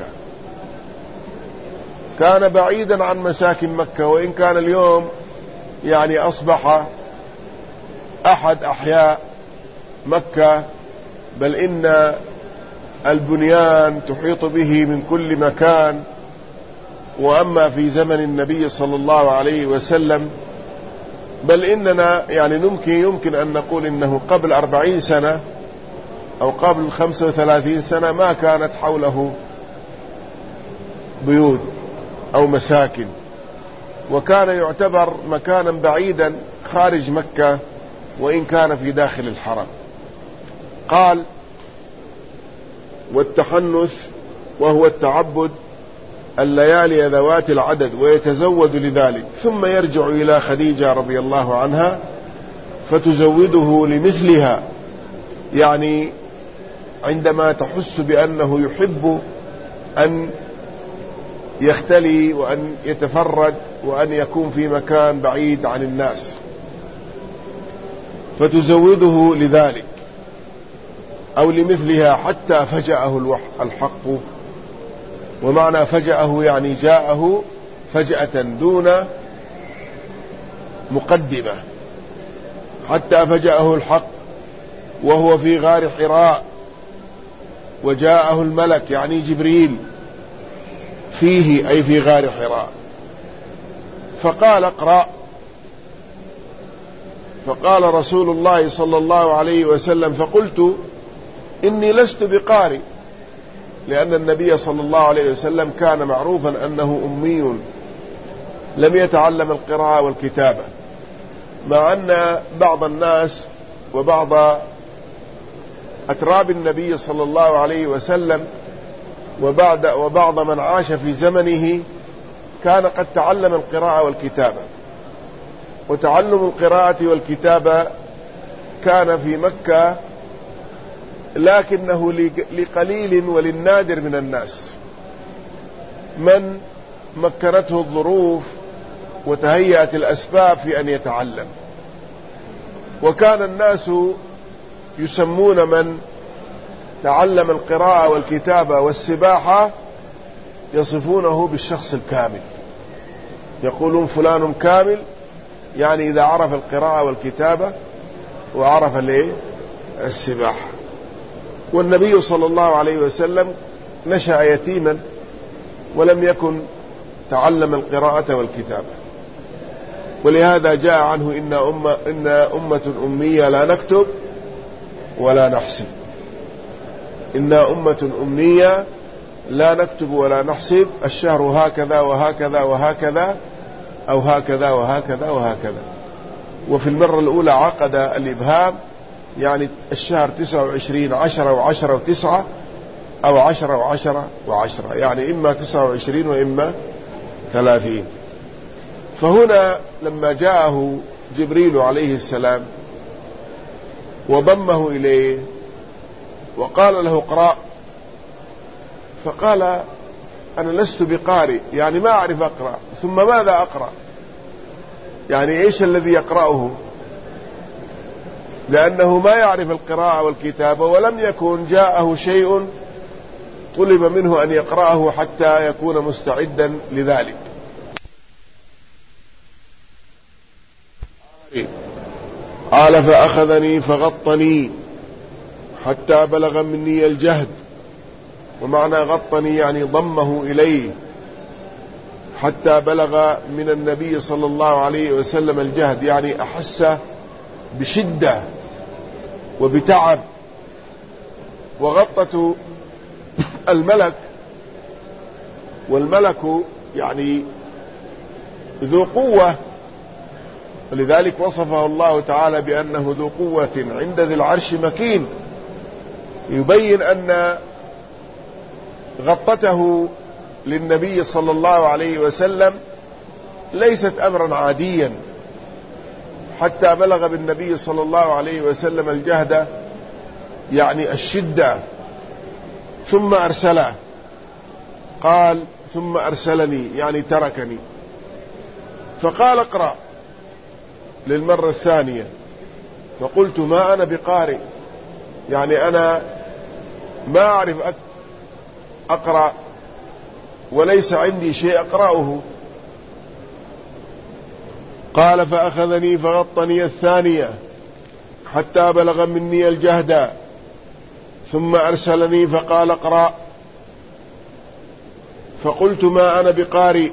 كان بعيدا عن مساكن مكة. وإن كان اليوم يعني أصبح أحد أحياء مكة، بل إن البنيان تحيط به من كل مكان. وأما في زمن النبي صلى الله عليه وسلم، بل إننا يعني يمكن يمكن أن نقول إنه قبل أربعين سنة أو قبل خمسة وثلاثين سنة ما كانت حوله بيوت أو مساكن، وكان يعتبر مكانا بعيدا خارج مكة وإن كان في داخل الحرم. قال: والتحنث وهو التعبد الليالي ذوات العدد، ويتزود لذلك، ثم يرجع إلى خديجة رضي الله عنها فتزوده لمثلها، يعني عندما تحس بأنه يحب أن يختلي وأن يتفرد وأن يكون في مكان بعيد عن الناس، فتزوده لذلك أو لمثلها حتى فجأه الحق. ومعنى فجأه يعني جاءه فجأة دون مقدمة، حتى فجأه الحق وهو في غار حراء، وجاءه الملك يعني جبريل فيه أي في غار حراء، فقال: اقرأ. فقال رسول الله صلى الله عليه وسلم: فقلت: إني لست بقارئ، لأن النبي صلى الله عليه وسلم كان معروفا أنه أمي لم يتعلم القراءة والكتابة، مع أن بعض الناس وبعض أتراب النبي صلى الله عليه وسلم وبعد وبعض من عاش في زمنه كان قد تعلم القراءة والكتابة. وتعلم القراءة والكتابة كان في مكة، لكنه لقليل وللنادر من الناس من مكنته الظروف وتهيأت الأسباب في أن يتعلم. وكان الناس يسمون من تعلم القراءة والكتابة والسباحة يصفونه بالشخص الكامل، يقولون فلان كامل، يعني إذا عرف القراءة والكتابة وعرف الايه السباحة. والنبي صلى الله عليه وسلم نشأ يتيما ولم يكن تعلم القراءة والكتابة، ولهذا جاء عنه إن أمة, إن أمة أمية لا نكتب ولا نحسب. إنا أمة أمية لا نكتب ولا نحسب، الشهر هكذا وهكذا وهكذا، أو هكذا وهكذا وهكذا. وفي المرة الأولى عقد الإبهام، يعني الشهر تسعة وعشرين عشرة وعشرة وتسعة، أو عشرة وعشرة وعشرة، يعني إما تسعة وعشرين وإما ثلاثين. فهنا لما جاءه جبريل عليه السلام وضمه إليه وقال له اقرأ، فقال أنا لست بقارئ، يعني ما أعرف أقرأ، ثم ماذا أقرأ؟ يعني إيش الذي يقرأه؟ لأنه ما يعرف القراءة والكتابة، ولم يكن جاءه شيء طلب منه أن يقرأه حتى يكون مستعدا لذلك. قال فأخذني فغطني حتى بلغ مني الجهد، ومعنى غطني يعني ضمه إليه، حتى بلغ من النبي صلى الله عليه وسلم الجهد، يعني أحس بشدة وبتعب. وغطة الملك، والملك يعني ذو قوة، ولذلك وصفه الله تعالى بأنه ذو قوة عند ذي العرش مكين، يبين أن غطته للنبي صلى الله عليه وسلم ليست أمرا عاديا، حتى بلغ بالنبي صلى الله عليه وسلم الجهد، يعني الشدة. ثم أرسله، قال ثم أرسلني يعني تركني، فقال اقرأ للمرة الثانية، فقلت ما أنا بقارئ، يعني أنا ما أعرف أقرأ وليس عندي شيء أقرأه. قال فأخذني فغطني الثانية حتى بلغ مني الجهد، ثم أرسلني فقال اقرأ، فقلت ما أنا بقارئ.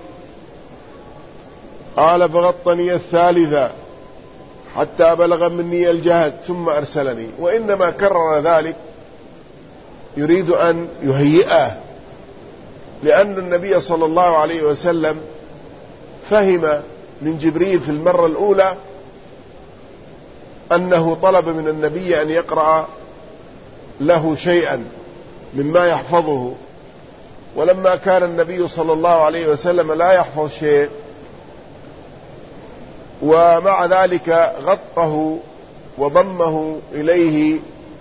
قال فغطني الثالثة حتى بلغ مني الجهد، ثم أرسلني. وإنما كرر ذلك يريد أن يهيئه، لأن النبي صلى الله عليه وسلم فهم من جبريل في المرة الأولى أنه طلب من النبي أن يقرأ له شيئا مما يحفظه، ولما كان النبي صلى الله عليه وسلم لا يحفظ شيء، ومع ذلك غطه وضمه إليه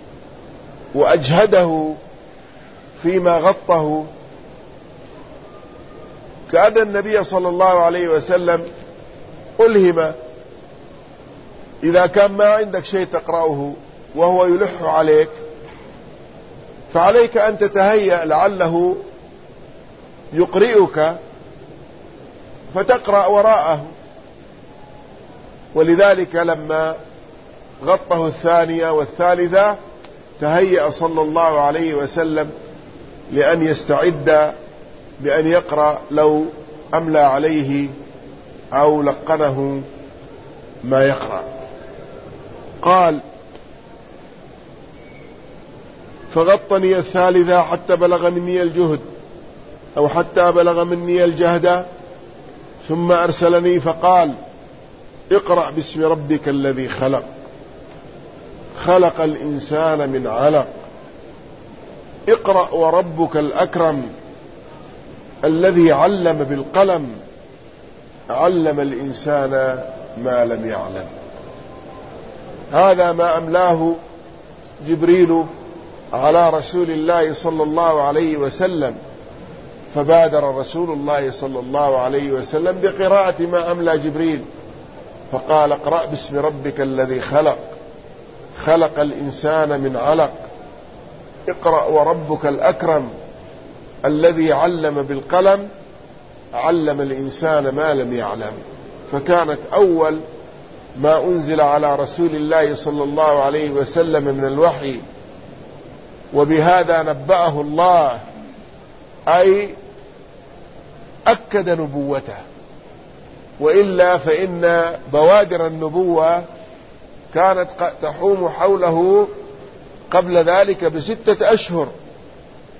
وأجهده فيما غطه، كأن النبي صلى الله عليه وسلم ألهم إذا كان ما عندك شيء تقرأه وهو يلح عليك، فعليك أن تتهيأ لعله يقرئك فتقرأ وراءه. ولذلك لما غطه الثانية والثالثة تهيأ صلى الله عليه وسلم لأن يستعد بأن يقرأ لو أملى عليه أو لقنه ما يقرأ. قال فغطني الثالثة حتى بلغ مني الجهد أو حتى بلغ مني الجهد، ثم أرسلني فقال اقرأ باسم ربك الذي خلق، خلق الإنسان من علق، اقرأ وربك الأكرم الذي علم بالقلم، علم الإنسان ما لم يعلم. هذا ما أملاه جبريل على رسول الله صلى الله عليه وسلم، فبادر رسول الله صلى الله عليه وسلم بقراءة ما أملى جبريل، فقال اقرأ باسم ربك الذي خلق، خلق الإنسان من علق، اقرأ وربك الأكرم الذي علم بالقلم، علم الإنسان ما لم يعلم. فكانت أول ما أنزل على رسول الله صلى الله عليه وسلم من الوحي، وبهذا نبأه الله، أي أكد نبوته، وإلا فإن بوادر النبوة كانت تحوم حوله قبل ذلك بستة أشهر،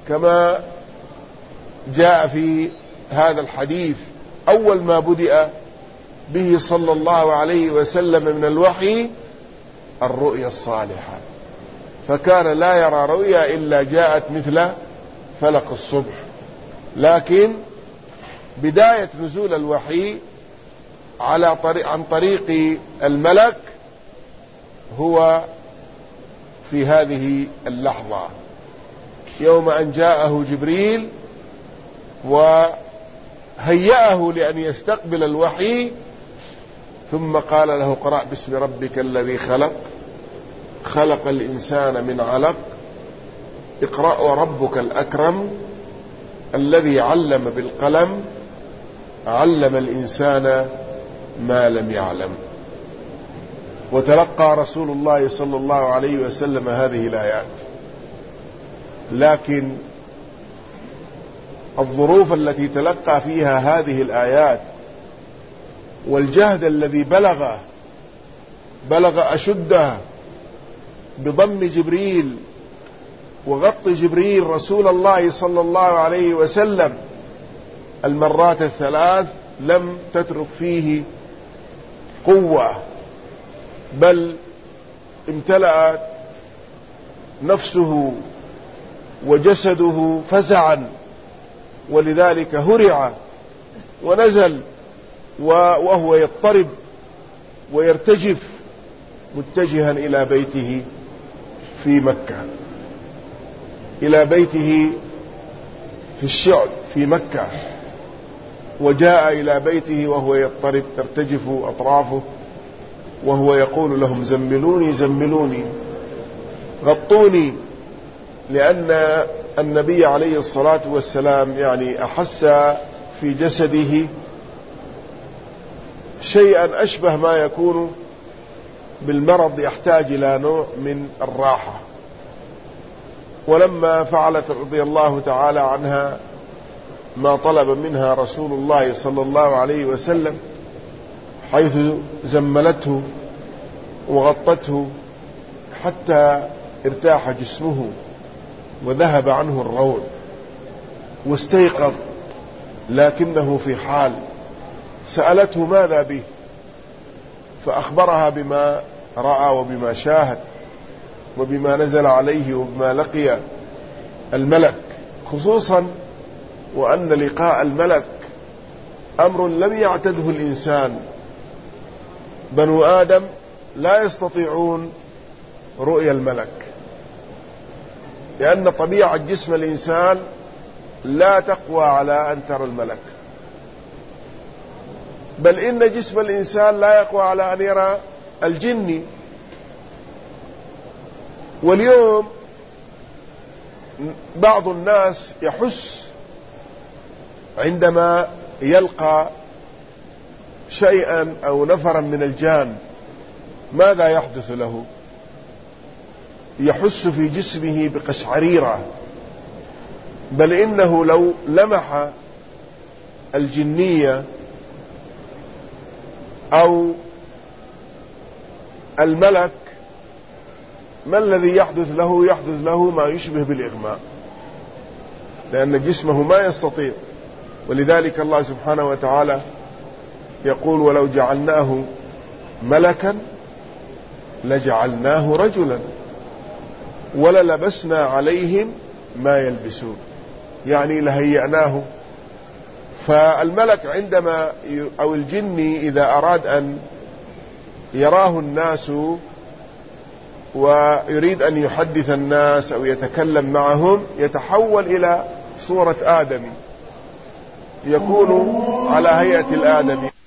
كما جاء في هذا الحديث: أول ما بدأ به صلى الله عليه وسلم من الوحي الرؤيا الصالحة، فكان لا يرى رؤيا إلا جاءت مثل فلق الصبح. لكن بداية نزول الوحي على طريق عن طريق الملك هو في هذه اللحظة، يوم أن جاءه جبريل وهيأه لأن يستقبل الوحي، ثم قال له: اقرأ باسم ربك الذي خلق خلق الإنسان من علق اقرأ وربك الأكرم الذي علم بالقلم علم الإنسان ما لم يعلم. وتلقى رسول الله صلى الله عليه وسلم هذه الآيات، لكن الظروف التي تلقى فيها هذه الآيات والجهد الذي بلغ بلغ أشده بضم جبريل وغط جبريل رسول الله صلى الله عليه وسلم المرات الثلاث لم تترك فيه قوة، بل امتلأت نفسه وجسده فزعا، ولذلك هرع ونزل وهو يضطرب ويرتجف متجها إلى بيته في مكة، إلى بيته في الشعب في مكة، وجاء إلى بيته وهو يضطرب ترتجف أطرافه، وهو يقول لهم: زملوني زملوني غطوني، لأن النبي عليه الصلاة والسلام يعني أحس في جسده شيئا أشبه ما يكون بالمرض، يحتاج إلى نوع من الراحة. ولما فعلت رضي الله تعالى عنها ما طلب منها رسول الله صلى الله عليه وسلم، حيث زملته وغطته حتى ارتاح جسمه وذهب عنه الروع واستيقظ، لكنه في حال. سألته: ماذا به؟ فأخبرها بما رأى وبما شاهد وبما نزل عليه وبما لقي الملك، خصوصا وأن لقاء الملك أمر لم يعتده الإنسان. بنو آدم لا يستطيعون رؤية الملك، لأن طبيعة جسم الإنسان لا تقوى على أن ترى الملك، بل إن جسم الإنسان لا يقوى على أن يرى الجن. واليوم بعض الناس يحس عندما يلقى شيئا أو نفرا من الجان، ماذا يحدث له؟ يحس في جسمه بقشعريرة، بل إنه لو لمح الجنية أو الملك ما الذي يحدث له؟ يحدث له ما يشبه بالإغماء، لأن جسمه ما يستطيع. ولذلك الله سبحانه وتعالى يقول: ولو جعلناه ملكا لجعلناه رجلا وللبسنا عليهم ما يلبسون، يعني لهيئناه. فالملك عندما أو الجن إذا أراد أن يراه الناس ويريد أن يحدث الناس أو يتكلم معهم، يتحول إلى صورة آدمي، يكون على هيئة الآدمي.